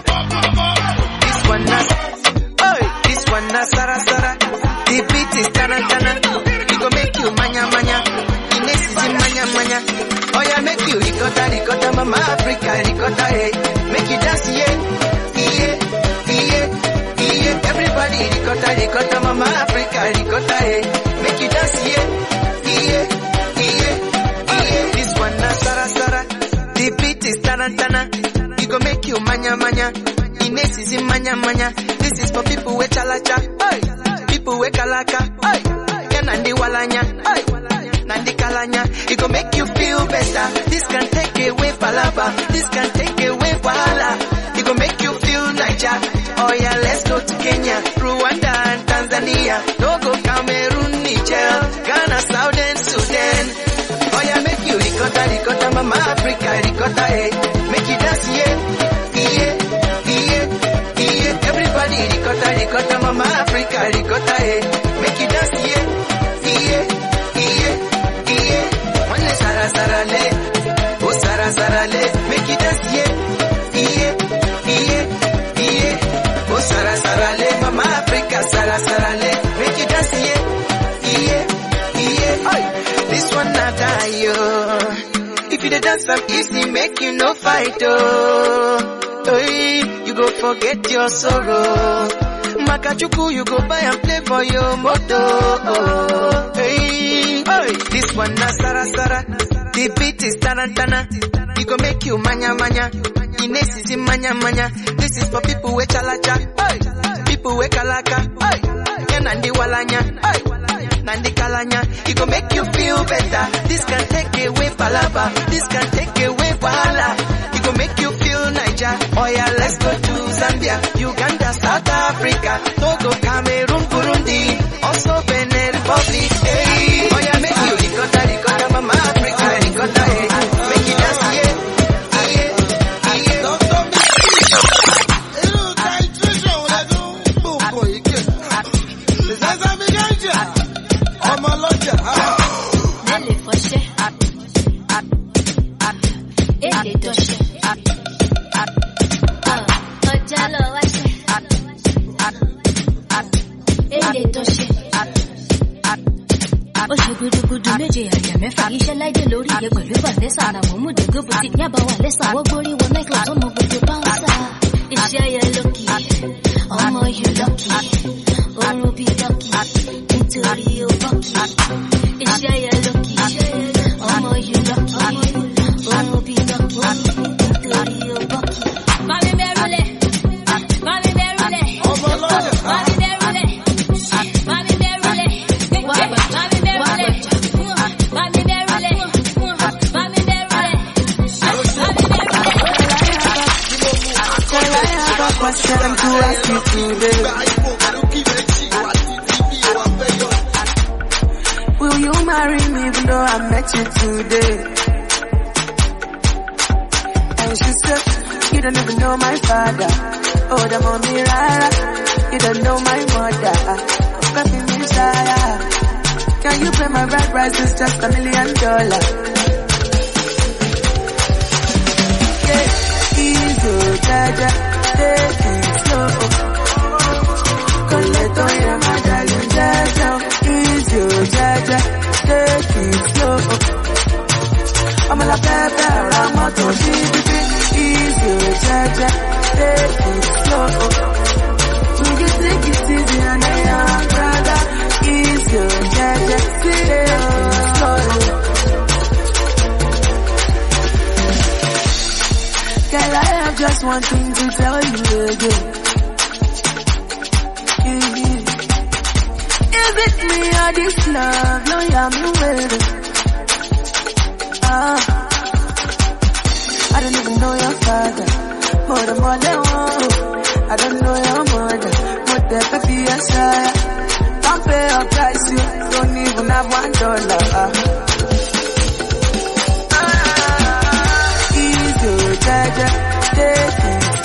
This one na, oh, this one na Sara Sara. The beat is tana tana. We gon' make you manya manya. The next is manya manya. Oh yeah, make you ricotta ricotta, mama Africa ricotta, hey. Make you dance, yeah, yeah, yeah, yeah. Everybody ricotta ricotta, mama Africa ricotta, hey. Make you dance, yeah, yeah, yeah, yeah. This one na Sara Sara. The beat is tana tana. We gon' make you manya manya. Ines is in manya manya. This is for people with chalacha, hey. People with kalaka, hey. Yeah, nandi walanya, hey. Nandi kalanya. It gon' make you feel better. This can take away palaba. This can take away wahala. It gon' make you feel Niger. Oh yeah, let's go to Kenya, Rwanda and Tanzania. No go Cameroon, Niger, Ghana, Southern Sudan. Oh yeah, make you ricotta, ricotta, mama Africa, ricotta, hey. Make you dance, yeah, yeah, yeah, yeah. Everybody ricotta, ricotta, mama Africa, ricotta, hey. Make you dance, yeah, yeah, yeah, yeah. One Sara Sara le, oh Sara Sara le. Make you dance, yeah, yeah, yeah, yeah. Oh Sara Sara le, mama Africa, Sara Sara le. Make you dance, yeah, yeah, yeah. Oi, this one not die, yo. If you dey dance, I'm easy, make you no fight, oh. Hey, you go forget your sorrow. Makachuku, you go buy and play for your moto. Oh, hey, hey, this one na Sara Sara. The beat is tana tana. We go make you manya manya. Ines is in manya manya. This is for people with chalacha, hey. People with kalaka, hey. Yeah, nandi walanya, hey. Nandi kalanya. It go make you feel better. This can take away palaba. This can take away wahala. It go make you feel Niger. Oh yeah, let's go to Zambia, Uganda, South Africa, Togo, Cameroon, Burundi, also Benin Republic. Hey, oh yeah, make you ricotta, ricotta, mama Africa, ricotta, hey. Make you dance, yeah, yeah, yeah. Don't stop me. Hello, titration, I do. Boom, boy, you get. This is a big angel. I'm a lodger. Nelly Foshe. Ele Toshe. Ojalo Washe. Ele Toshe. Oṣù gudugudu méje àyà mẹ́fà iṣẹ́ láìdé lórí iye pẹ̀lú Vanessa làwọn múdùgú bùtì ní àbáwọ̀ lẹ́sà wọ́n gbórí wọn nightclub tó mọ gbogbo báńsà. Iṣẹ́ yẹ lókì, ọmọ yìí lọ́kì, oorun bí lọ́kì, nítorí ó bọ́kì. Iṣẹ́ yẹ lókì, ọmọ yìí lọ́kì, oorun bí lọ́kì, nítorí ó bọ́kì. Mami bẹ́rùlẹ̀, mami bẹ́rùlẹ̀, mami bẹ́rùlẹ̀, mami bẹ́rùlẹ̀, mami bẹ́rùlẹ̀, mami bẹ́rùlẹ̀, mami bẹ́rùlẹ̀. Question to ask you today. Will you marry me even though I met you today? And she said, you don't even know my father. Oh, the mommy rara. You don't know my mother. Got me Messiah. Can you pay my bride price? It's just a million dollars. Yeah, easy, jaja, take it slow. Collect on your my darling, jaja. Easy, jaja, take it slow. I'm a la pepe, I'm a to easy, jaja, take it slow. Will you take it easy and I am brother? Easy, jaja, take it slow. Girl, I have just one thing to tell you again. Mm-hmm. Is it me or this love? No, yeah, me waiting. Ah, I don't even know your father. More than more than one. I don't know your mother. More than baby, yes, I. Don't pay a price, you don't even have one dollar. Ah, easy, jaja, take it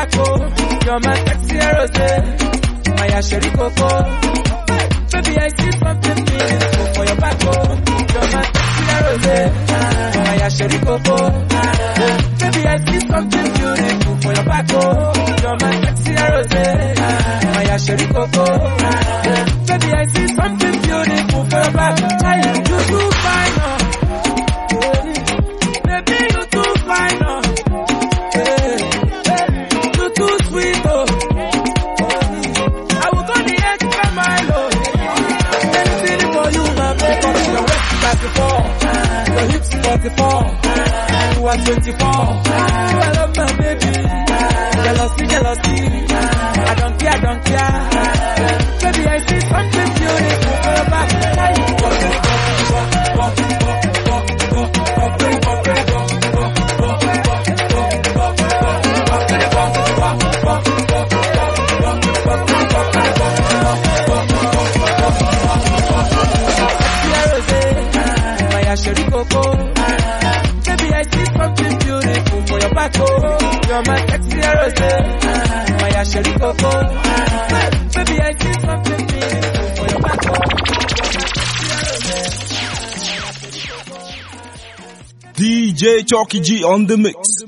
back, oh. You're my sexy rose, my sherry coco. Baby, I see something meaningful for your back, oh. You're my sexy rose, my sherry coco. Baby, I see something beautiful for your back, oh. You're my sexy rose, my sherry coco. Baby, I see something beautiful for your back. Hey, you too fine, oh. Baby, you too fine, oh. Hey, hey, you too sweet, oh. I will go the extra mile, oh. Anything for you, my baby. Your waist thirty-four, your hips forty-four, you are twenty-four. I love my baby. Jealousy, jealousy. I don't care, I don't care. Baby, I see something beautiful for your back. Sherry coco, baby, I see something beautiful for your back, oh. You're my sexy rose, my sherry coco. Baby, I see something beautiful for your back, oh. D J Chalky G on the mix.